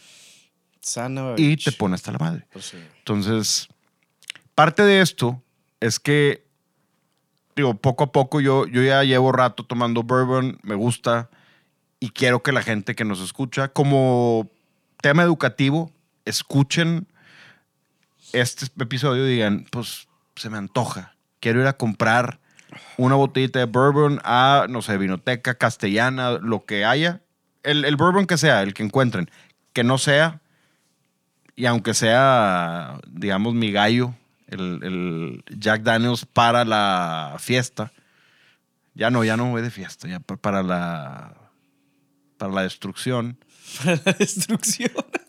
Son of a Y bitch. te pone hasta la madre. Pues sí. Entonces, parte de esto es que, digo, poco a poco yo, yo ya llevo rato tomando bourbon, me gusta y quiero que la gente que nos escucha, como tema educativo, escuchen este episodio y digan, pues se me antoja, quiero ir a comprar una botellita de bourbon a, no sé, vinoteca, castellana, lo que haya, el, el bourbon que sea, el que encuentren, que no sea, y aunque sea, digamos, mi gallo, el, el Jack Daniels para la fiesta, ya no, ya no voy de fiesta, ya pa- para la, para la destrucción. Para la destrucción.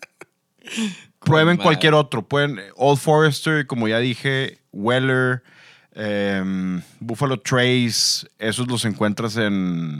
Prueben madre. cualquier otro. Pueden Old Forester, como ya dije, Weller, em, Buffalo Trace. Esos los encuentras en,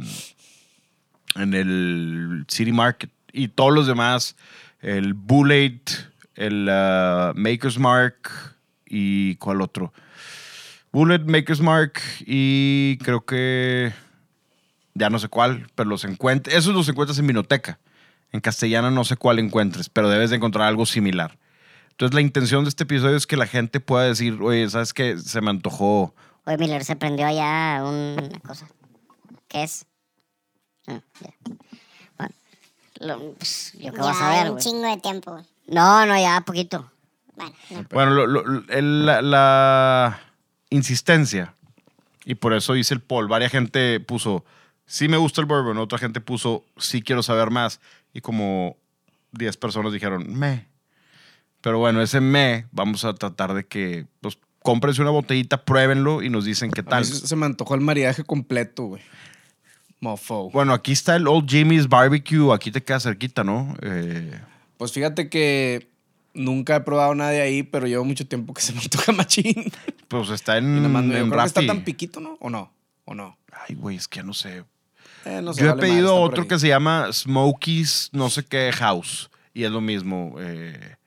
en el City Market. Y todos los demás, el Bullet, el uh, Maker's Mark y ¿cuál otro? Bullet, Maker's Mark y creo que ya no sé cuál, pero los encuentras. Esos los encuentras en Vinoteca. En castellano no sé cuál encuentres, pero debes de encontrar algo similar. Entonces la intención de este episodio es que la gente pueda decir, oye, ¿sabes qué? Se me antojó. Oye, Miller, se prendió allá una cosa. ¿Qué es? Ah, ya. Bueno, Lo- pues, yo qué Ya voy a saber, un güey. chingo de tiempo, güey. No, no, ya poquito. Bueno, no. Bueno, lo- lo- el- la, la insistencia, y por eso dice el poll, varias gente puso, sí me gusta el bourbon, otra gente puso, sí quiero saber más, y como diez personas dijeron, me. Pero bueno, ese me, vamos a tratar de que, pues, cómprense una botellita, pruébenlo y nos dicen qué A mí tal. se, se me antojó el maridaje completo, güey. Mofo. Bueno, aquí está el Old Jimmy's Barbecue, aquí te queda cerquita, ¿no? Eh, Pues fíjate que nunca he probado nada de ahí, pero llevo mucho tiempo que se me antoja machín. pues está Y en, nada más me- yo en creo que está Rappi. tan piquito, ¿no? ¿O no? ¿O no? Ay, güey, es que ya no sé. Eh, no sé, Yo he vale madre, pedido está por otro ahí. que se llama Smokies, no sé qué, House. Y es lo mismo. eh,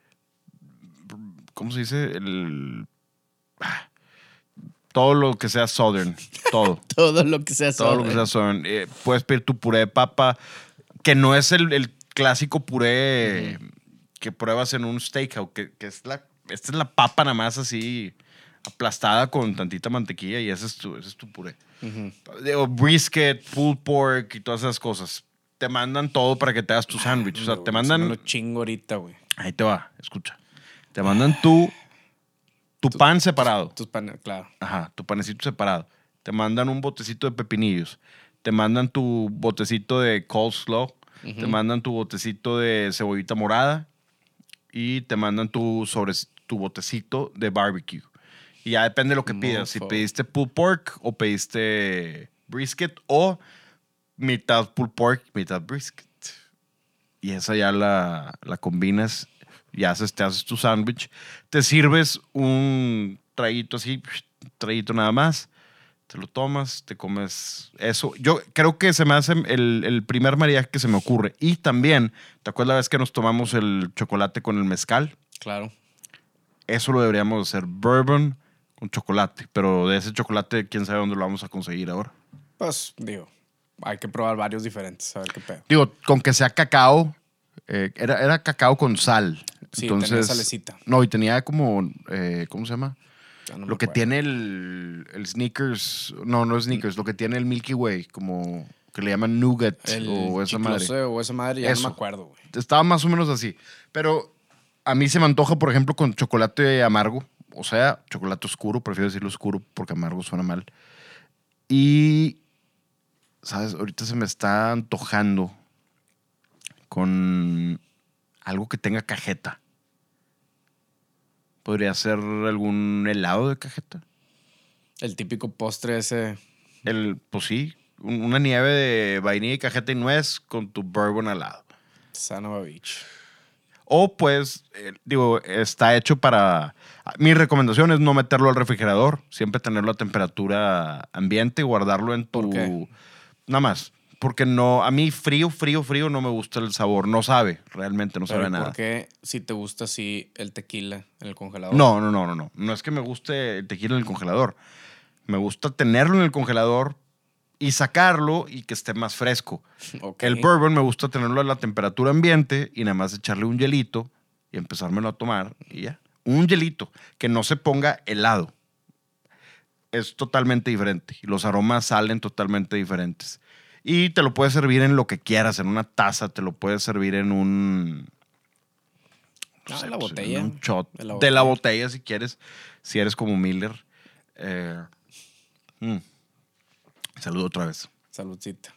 ¿Cómo se dice? El, ah, todo lo que sea Southern. Todo. Todo lo que sea todo lo que sea Southern. Eh, puedes pedir tu puré de papa, que no es el, el clásico puré que pruebas en un steakhouse, que, que es la, esta es la papa nada más así aplastada con tantita mantequilla y ese es tu, ese es tu puré. Ujú. De- o brisket, pulled pork y todas esas cosas. Te mandan todo para que te hagas tu sándwich. O sea, Güey, te eso me mandan... lo chingo ahorita, güey. Ahí te va, escucha. Te mandan tu, tu pan separado. Tus panes, claro. Ajá, tu panecito separado. Te mandan un botecito de pepinillos. Te mandan tu botecito de coleslaw. Te mandan tu botecito de cebollita morada. Y te mandan tu, sobre, tu botecito de barbecue. Y ya depende de lo que pidas. Si Mofo. pediste pulled pork o pediste brisket o mitad pulled pork, mitad brisket. Y esa ya la, la combinas y haces, te haces tu sándwich. Te sirves un traguito así, traguito nada más. Te lo tomas, te comes eso. Yo creo que se me hace el, el primer maridaje que se me ocurre. Y también, ¿te acuerdas la vez que nos tomamos el chocolate con el mezcal? Claro. Eso lo deberíamos hacer. Bourbon con chocolate. Pero de ese chocolate, quién sabe dónde lo vamos a conseguir ahora. Pues, digo, hay que probar varios diferentes, a ver qué pedo. Digo, con que sea cacao. eh, era, era cacao con sal. Sí, Entonces, tenía salecita. No, y tenía como, eh, ¿cómo se llama? Ya no me Lo que acuerdo. tiene el, el Snickers. No, no es Snickers. Lo que tiene el Milky Way. Como que le llaman nougat El o esa madre. chiclosé o esa madre, ya Eso. no me acuerdo, güey. Estaba más o menos así. Pero a mí se me antoja, por ejemplo, con chocolate amargo. O sea, chocolate oscuro. Prefiero decirlo oscuro porque amargo suena mal. Y, ¿sabes? Ahorita se me está antojando con algo que tenga cajeta. Podría ser algún helado de cajeta. El típico postre ese. El, pues sí, un- una nieve de vainilla y cajeta y nuez con tu bourbon al lado. Sanova Beach. O pues, eh, digo, está hecho para... Mi recomendación es no meterlo al refrigerador, siempre tenerlo a temperatura ambiente y guardarlo en tu... ¿Por qué? Nada más, porque no, a mí frío, frío, frío no me gusta el sabor, no sabe, realmente no Pero sabe ¿y nada. ¿por qué si te gusta así el tequila en el congelador? No, no, no, no, no, no es que me guste el tequila en el congelador, me gusta tenerlo en el congelador y sacarlo y que esté más fresco. Ok. El bourbon me gusta tenerlo a la temperatura ambiente y nada más echarle un hielito y empezármelo a tomar y ya. Un hielito, que no se ponga helado. Es totalmente diferente y los aromas salen totalmente diferentes. Y te lo puedes servir en lo que quieras, en una taza, te lo puedes servir en un... No, sé, la pues, botella. en un shot. De la De la botella. botella, si quieres, si eres como Miller. Eh, mm. Saludo otra vez. Saludcita.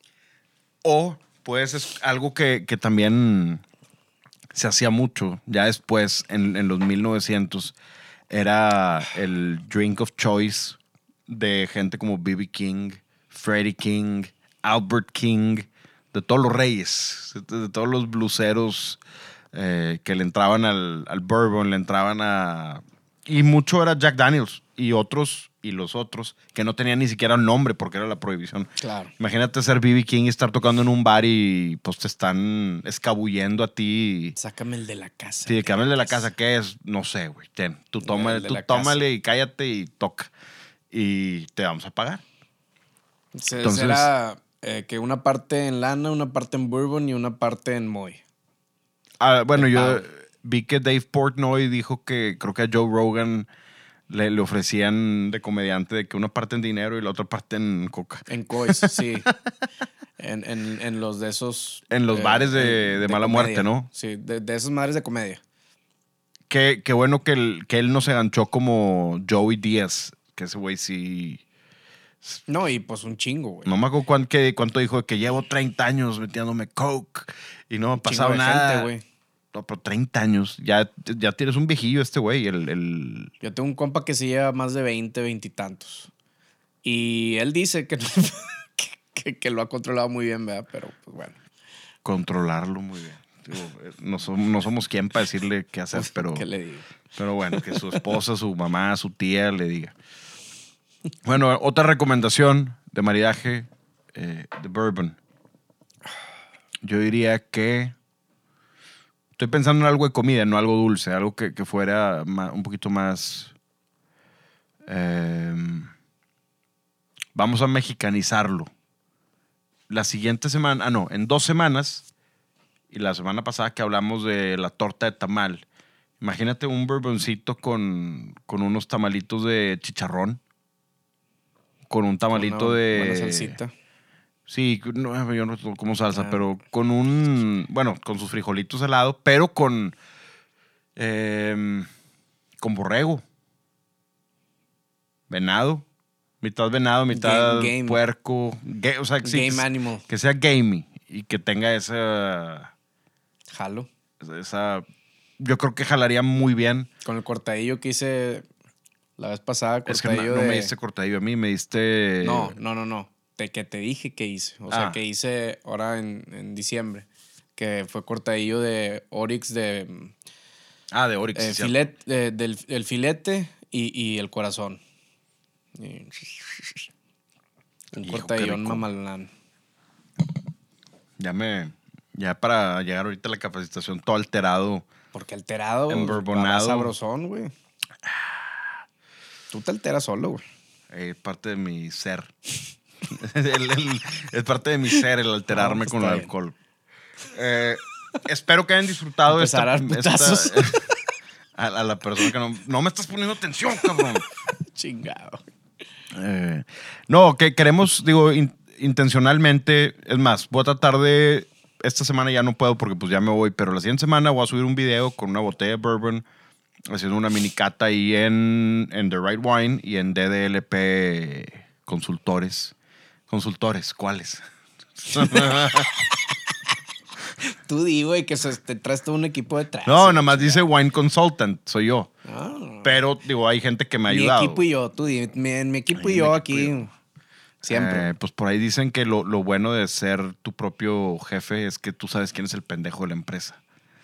O, pues, es algo que, que también se hacía mucho, ya después, en, en los mil novecientos, era el drink of choice de gente como B B King, Freddie King, Albert King, de todos los reyes, de, de todos los bluseros eh, que le entraban al, al bourbon, le entraban a... Y mucho era Jack Daniels y otros, y los otros, que no tenían ni siquiera un nombre porque era la prohibición. Claro. Imagínate ser B B King y estar tocando en un bar y pues te están escabullendo a ti. Sácame el de la casa. Sí, que hables de la casa, ¿qué es? No sé, güey. Ten, tú, toma, El de tú la tómale y cállate y toca. Y te vamos a pagar. Se- Entonces- Será eh, que una parte en lana, una parte en bourbon y una parte en Moy. Ah, bueno, El yo pago. vi que Dave Portnoy dijo que creo que a Joe Rogan le, le ofrecían de comediante de que una parte en dinero y la otra parte en coca. En Cois, sí. En, en, en los de esos... En los eh, bares de, de mala comedia. muerte, ¿no? Sí, de, de esos madres de comedia. Qué, qué bueno que, el, que él no se ganchó como Joey Díaz, que ese güey sí... No, y pues un chingo, güey. No me acuerdo cuán- que- cuánto dijo de que llevo treinta años metiéndome coke y no me ha Un chingo pasado de nada. gente, güey. No, pero treinta años. Ya, ya tienes un viejillo este güey. El, el... Yo tengo un compa que se lleva más de veinte, veinte y tantos. Y él dice que, no- que, que lo ha controlado muy bien, ¿verdad? Pero, pues bueno. Controlarlo muy bien. Digo, eh, no, somos, no somos quien para decirle qué hacer, pero, ¿Qué le digo? pero bueno, que su esposa, su mamá, su tía le diga. Bueno, otra recomendación de maridaje eh, de bourbon. Yo diría que... Estoy pensando en algo de comida, no algo dulce, algo que, que fuera ma- un poquito más... eh, vamos a mexicanizarlo. La siguiente semana, ah no, en dos semanas, y la semana pasada que hablamos de la torta de tamal, imagínate un bourboncito con, con unos tamalitos de chicharrón, con un tamalito Una de... buena salsita. Sí, no, yo no como salsa, Ah. pero con un, bueno, con sus frijolitos al lado, pero con, eh, con borrego, venado, mitad venado, mitad Game- game. puerco, ga- o sea, sí, Game que, animal. que sea gamey y que tenga esa, Jalo. esa, yo creo que jalaría muy bien. Con el cortadillo que hice la vez pasada, Es que no, cortadillo no de... me diste cortadillo a mí, me diste... No, no, no, no. Te, que te dije que hice. O sea, Ah. que hice ahora en, en diciembre. Que fue cortadillo de Oryx de Ah, de Oryx. eh, sí, filet, eh, del el filete y, y el corazón. Y- un Hijo, cortadillo qué rico. mamalán. Ya me, ya para llegar ahorita a la capacitación todo alterado. Porque alterado. Emborbonado. Sabrosón, güey. Tú te alteras solo, güey. Es parte de mi ser. El- el- es parte de mi ser el alterarme No, pues con el está bien. alcohol. Eh, espero que hayan disfrutado Empezar esta, a dar putazos. esta- a, a la persona que no, no me estás poniendo atención, cabrón. Chingado. Eh, no, que queremos, digo, in- intencionalmente, es más, voy a tratar de, esta semana ya no puedo porque pues ya me voy, pero la siguiente semana voy a subir un video con una botella de bourbon, haciendo una mini cata ahí en, en The Right Wine y en D D L P Consultores. Consultores, ¿cuáles? Tú di, güey, que se- te traes todo un equipo detrás. No, nada más dice Wine Consultant, soy yo. Ah. Pero, digo, hay gente que me ha Mi ayudado. equipo y yo, tú di. Mi, en mi equipo Ay, y yo mi aquí. equipo y yo. Siempre. Eh, pues por ahí dicen que lo, lo bueno de ser tu propio jefe es que tú sabes quién es el pendejo de la empresa.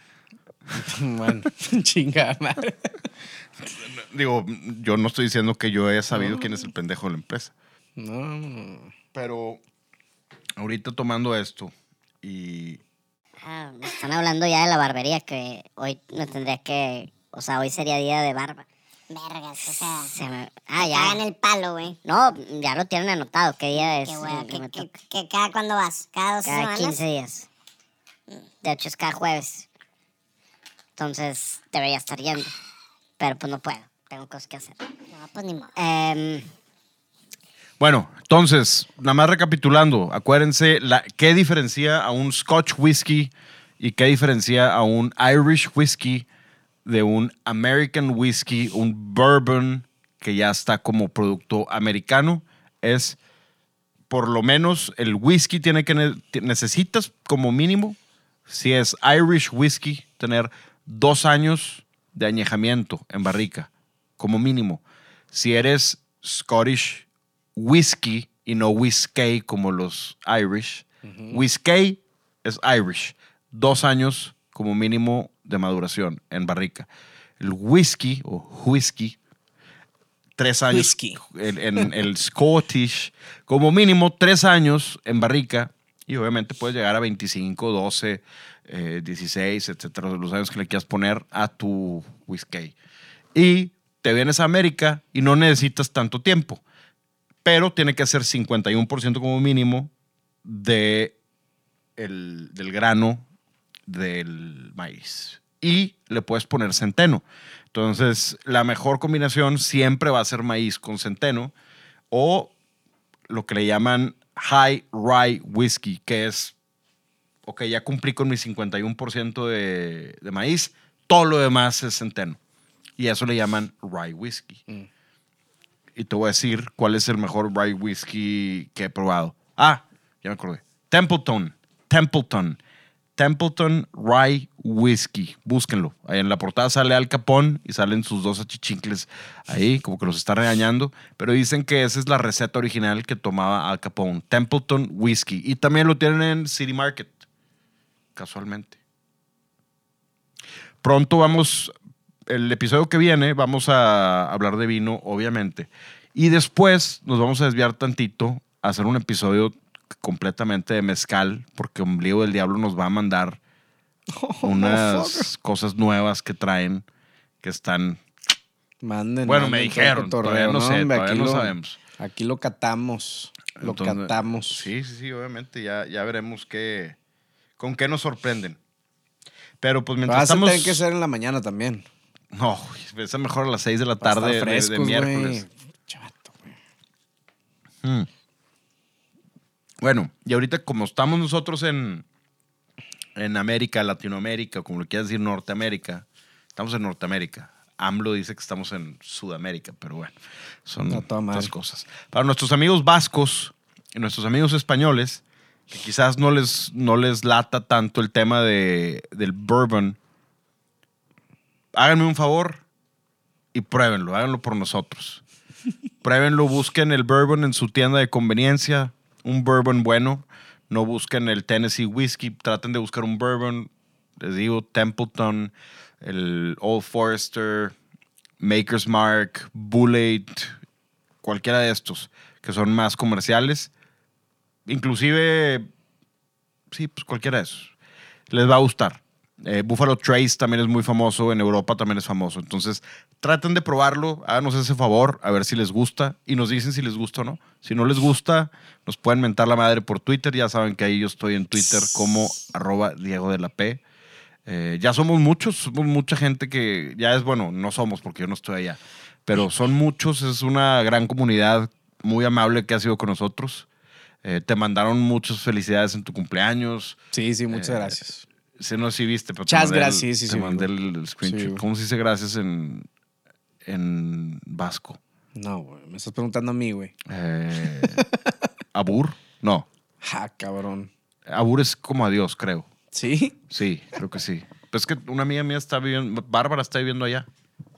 Bueno, chingada madre. Digo, yo no estoy diciendo que yo haya sabido quién es el pendejo de la empresa. No. Pero ahorita tomando esto y... Ah, me están hablando ya de la barbería, que hoy me tendría que... O sea, hoy sería día de barba. Vergas, o sea. Se me- ah, ya. Hagan ya. el palo, güey. No, ya lo tienen anotado. ¿Qué día es? Qué huevo. el que ¿Qué, me qué, toca? qué- cada cuándo vas? ¿Cada dos Cada semanas? quince días. De hecho, es cada jueves. Entonces, debería estar yendo. Pero pues no puedo. Tengo cosas que hacer. No, pues ni modo. Em, Bueno, entonces, nada más recapitulando, acuérdense, la, ¿qué diferencia a un Scotch Whisky y qué diferencia a un Irish Whisky de un American Whisky, un Bourbon que ya está como producto americano? Es, por lo menos, el whisky tiene que, ne- necesitas como mínimo, si es Irish Whisky, tener dos años de añejamiento en barrica, como mínimo. Si eres Scottish Whisky y no Whiskey como los Irish, Whiskey es Irish, dos años como mínimo de maduración en barrica. El whisky o whisky, tres años. Whisky. En, en el Scottish, como mínimo tres años en barrica. Y obviamente puedes llegar a veinticinco, doce, eh, dieciséis, etcétera, los años que le quieras poner a tu whisky. Y te vienes a América y no necesitas tanto tiempo. Pero tiene que ser cincuenta y uno por ciento como mínimo de el, del grano del maíz. Y le puedes poner centeno. Entonces, la mejor combinación siempre va a ser maíz con centeno o lo que le llaman High Rye Whiskey, que es, ok, ya cumplí con mi cincuenta y uno por ciento de, de maíz, todo lo demás es centeno. Y eso le llaman Rye Whiskey. Mm. Y te voy a decir cuál es el mejor Rye Whiskey que he probado. Ah, ya me acordé. Templeton. Templeton. Templeton Rye Whiskey. Búsquenlo. Ahí en la portada sale Al Capone y salen sus dos achichincles ahí, como que los está regañando. Pero dicen que esa es la receta original que tomaba Al Capone. Templeton Whiskey. Y también lo tienen en City Market. Casualmente. Pronto vamos... El episodio que viene vamos a hablar de vino, obviamente. Y después nos vamos a desviar tantito a hacer un episodio completamente de mezcal, porque Ombligo del Diablo nos va a mandar oh, unas cosas nuevas que traen, que están... Manden, bueno, manden me dijeron, todavía no, no sé, hombre, todavía aquí no lo, sabemos. Aquí lo catamos, lo Entonces, catamos. Sí, sí, sí, obviamente, ya, ya veremos qué, con qué nos sorprenden. Pero pues mientras Va a estamos... tener que ser en la mañana también. No, es mejor a las seis de la tarde frescos, de, de miércoles. Chato, güey. Mm. Bueno, y ahorita como estamos nosotros en, en América, Latinoamérica, como lo quieras decir, Norteamérica, estamos en Norteamérica. AMLO dice que estamos en Sudamérica, pero bueno, son otras cosas. Para nuestros amigos vascos y nuestros amigos españoles, que quizás no les, no les lata tanto el tema de, del bourbon, háganme un favor y pruébenlo, háganlo por nosotros. Pruébenlo, busquen el bourbon en su tienda de conveniencia, un bourbon bueno. No busquen el Tennessee Whiskey, traten de buscar un bourbon. Les digo, Templeton, el Old Forester, Maker's Mark, Bullet, cualquiera de estos que son más comerciales. Inclusive, sí, pues cualquiera de esos. Les va a gustar. Eh, Buffalo Trace también es muy famoso, en Europa también es famoso. Entonces, traten de probarlo, háganos ese favor, a ver si les gusta y nos dicen si les gusta o no. Si no les gusta, nos pueden mentar la madre por Twitter. Ya saben que ahí yo estoy en Twitter como arroba Diego de la P. Eh, ya somos muchos, somos mucha gente que ya es, bueno, no somos porque yo no estoy allá, pero son muchos, es una gran comunidad muy amable que ha sido con nosotros. Eh, te mandaron muchas felicidades en tu cumpleaños. Sí, sí, muchas eh, gracias. Sí, no, sí viste, pero Chas, te mandé, gracias, el, sí, te sí, mandé sí, el, el screenshot. sí. ¿Cómo se dice gracias en, en vasco? No, güey, me estás preguntando a mí, güey. Eh, ¿Abur? No. Ja, cabrón. Abur es como adiós, creo. ¿Sí? Sí, creo que sí. Pues es que una amiga mía está viviendo, Bárbara está viviendo allá.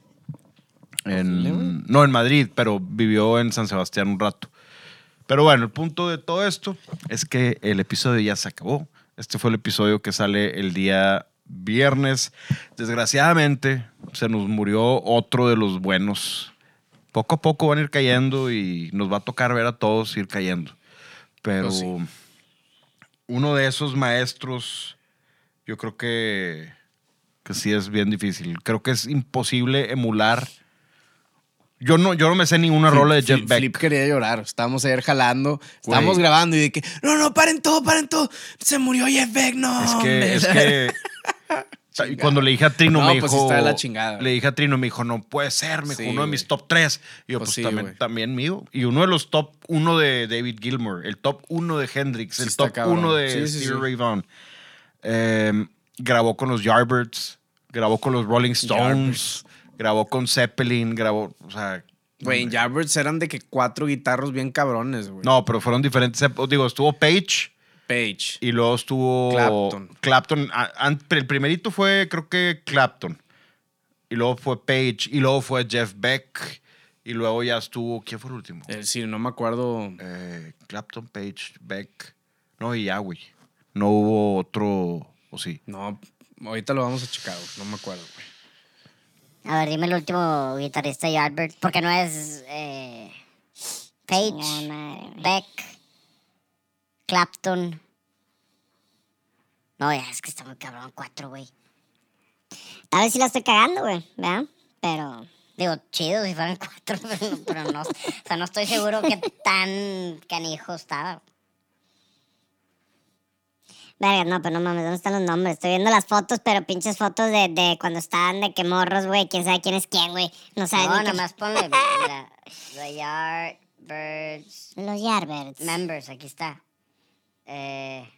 En, no, en Madrid, pero vivió en San Sebastián un rato. Pero bueno, el punto de todo esto es que el episodio ya se acabó. Este fue el episodio que sale el día viernes. Desgraciadamente, se nos murió otro de los buenos. Poco a poco van a ir cayendo y nos va a tocar ver a todos ir cayendo. Pero Pues sí. Uno de esos maestros, yo creo que, que sí es bien difícil. Creo que es imposible emular. Yo no, yo no me sé ninguna rola de Jeff Flip, Beck. Flip quería llorar. Estábamos ayer jalando, estábamos Güey. grabando y de que, no, no, paren todo, paren todo. Se murió Jeff Beck, no. Es hombre. que, es que y cuando le dije a Trino, No, me pues dijo. está de la chingada. Le dije a Trino, me dijo, no puede ser, me dijo, Sí, uno de güey. mis top tres. Y yo, Pues pues, sí, también, güey. también mío. Y uno de los top uno de David Gilmour, el top uno de Hendrix, Sí el está top cabrón. uno de Sí, sí, Stevie sí. Ray Vaughan. Eh, grabó con los Yardbirds, grabó con los Rolling Stones, grabó con Zeppelin, grabó, o sea. Güey, en Yardbirds eran de que cuatro guitarros bien cabrones, güey. No, pero fueron diferentes. ep- Digo, estuvo Page. Page. Y luego estuvo Clapton. Clapton. A- an- El primerito fue, creo que Clapton. Y luego fue Page. Y luego fue Jeff Beck. Y luego ya estuvo. ¿Quién fue el último? Eh, sí, no me acuerdo. Eh, Clapton, Page, Beck. No, y ya, güey. No hubo otro. ¿O sí? No, ahorita lo vamos a checar, güey. No me acuerdo, güey. A ver, dime el último guitarrista de Yardbirds, porque no es eh, Page, Chingada madre. Beck, Clapton. No, ya, es que está muy cabrón, cuatro, güey. Tal vez sí la estoy cagando, güey, ¿verdad? Pero... Digo, chido si fueran cuatro, pero, pero no, o sea, no estoy seguro que tan canijo estaba. Verga, no, pero no mames, ¿dónde están los nombres? Estoy viendo las fotos, pero pinches fotos de, de cuando estaban de que morros, güey. ¿Quién sabe quién es quién, güey? No sabes No, ni qué- nomás ponle, mira, The Yardbirds. Los Yardbirds. Members, aquí está. Eh,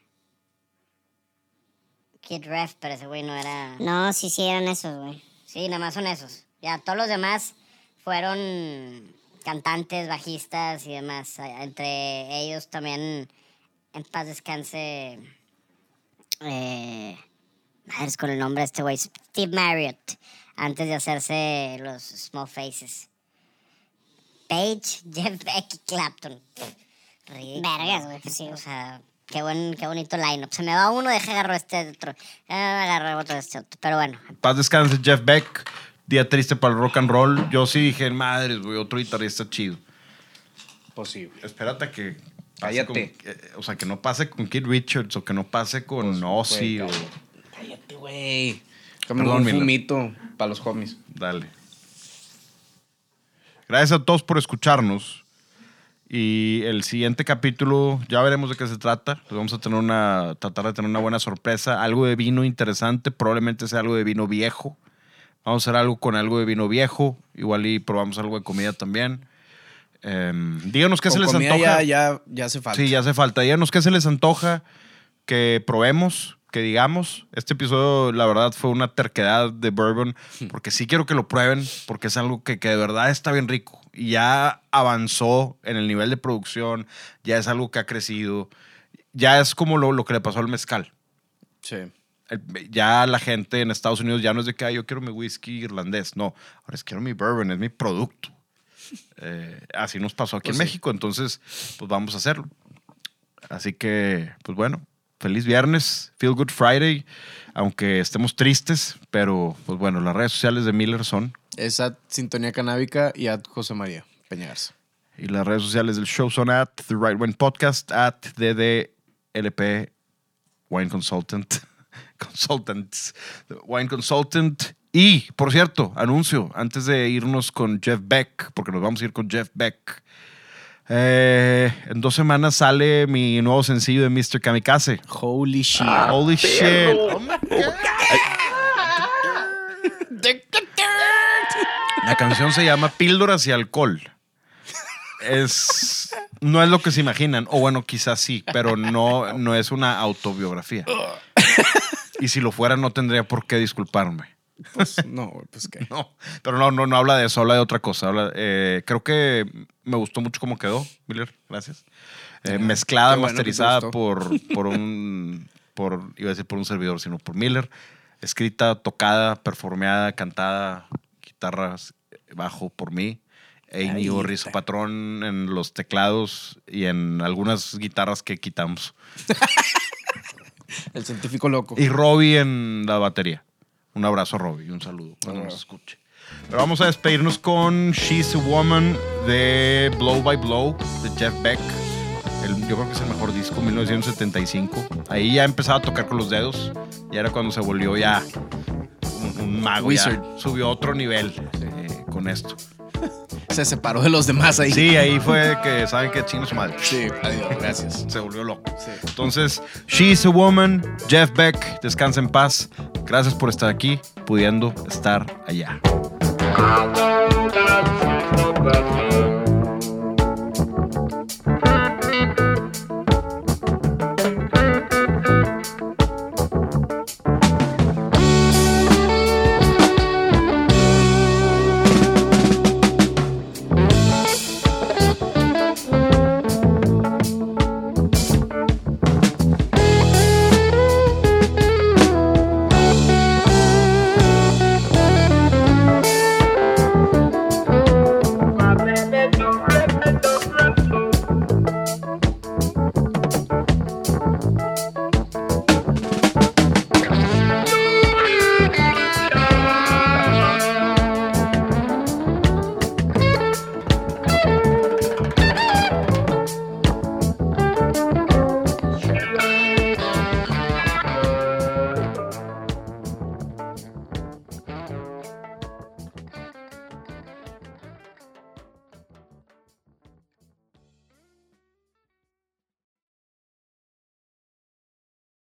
Kid Ref, pero ese güey no era... No, sí, sí eran esos, güey. Sí, nada más son esos. Ya, todos los demás fueron cantantes, bajistas y demás. Entre ellos también, en paz descanse... Eh, madres con el nombre de este güey, Steve Marriott, antes de hacerse los Small Faces. Page, Jeff Beck y Clapton. Ridículo. Vergas, güey, sí. O sea, qué, buen, qué bonito line-up. Se me va uno, deja agarro este otro. Ah, agarro otro este otro. Pero bueno. Paz descanse, Jeff Beck. Día triste para el rock and roll. Yo sí dije, madres, güey, otro guitarrista chido. Posible. Espérate a que... pase Cállate. con- eh, o sea, que no pase con Keith Richards o que no pase con Ozzy. o- Güey, cállate, güey. Perdón, Cámara un Miller. fumito para los homies. Dale. Gracias a todos por escucharnos. Y el siguiente capítulo, ya veremos de qué se trata. Les vamos a tener una, tratar de tener una buena sorpresa. Algo de vino interesante, probablemente sea algo de vino viejo. Vamos a hacer algo con algo de vino viejo. Igual y probamos algo de comida también. Em, díganos qué Con se les comida antoja. Ya, ya, ya hace falta. Sí, ya hace falta. Díganos qué se les antoja que probemos, que digamos. Este episodio, la verdad, fue una terquedad de bourbon, porque sí quiero que lo prueben, porque es algo que, que de verdad está bien rico. Y ya avanzó en el nivel de producción, ya es algo que ha crecido. Ya es como lo, lo que le pasó al mezcal. Sí. El- ya la gente en Estados Unidos ya no es de que "Ay, yo quiero mi whisky irlandés". No, ahora es quiero mi bourbon, es mi producto. Eh, así nos pasó aquí Pues en sí. México, entonces pues vamos a hacerlo. Así que, pues bueno, feliz viernes, Feel Good Friday, aunque estemos tristes, pero pues bueno, las redes sociales de Miller son, Esa Sintonía Canábica y a José María Peñarza. y las redes sociales del show son at The Right Wine Podcast, at D D L P Wine Consultant, Consultants, Wine Consultant. Y, por cierto, anuncio, antes de irnos con Jeff Beck, porque nos vamos a ir con Jeff Beck, eh, en dos semanas sale mi nuevo sencillo de mister Kamikaze. Holy shit. Holy shit. La canción se llama Píldoras y Alcohol. Es, no es lo que se imaginan, o bueno, quizás sí, pero no, no es una autobiografía. Y si lo fuera, no tendría por qué disculparme. Pues, no, güey, pues qué. No, pero no, no, no habla de eso, habla de otra cosa. Habla, eh, creo que me gustó mucho cómo quedó, Miller, gracias. Eh, Ah, mezclada, qué bueno que te masterizada gustó. por, por un, por, iba a decir por un servidor, sino por Miller. Escrita, tocada, performeada, cantada, guitarras, bajo por mí. E Íñigo Ahí Rizo está. Patrón en los teclados y en algunas guitarras que quitamos. El científico loco. Y Robbie en la batería. Un abrazo a Robbie y un saludo cuando Ah. nos escuche. Pero vamos a despedirnos con She's a Woman de Blow by Blow de Jeff Beck. El- yo creo que es el mejor disco, mil novecientos setenta y cinco. Ahí ya empezaba a tocar con los dedos. Y era cuando se volvió ya un, un mago. Ya Wizard. subió a otro nivel eh, con esto. Se separó de los demás ahí. Sí, ahí fue que saben que chino su madre. Sí, adiós, gracias. Se volvió loco. Sí. Entonces, She's a Woman, Jeff Beck, descansa en paz. Gracias por estar aquí, pudiendo estar allá. I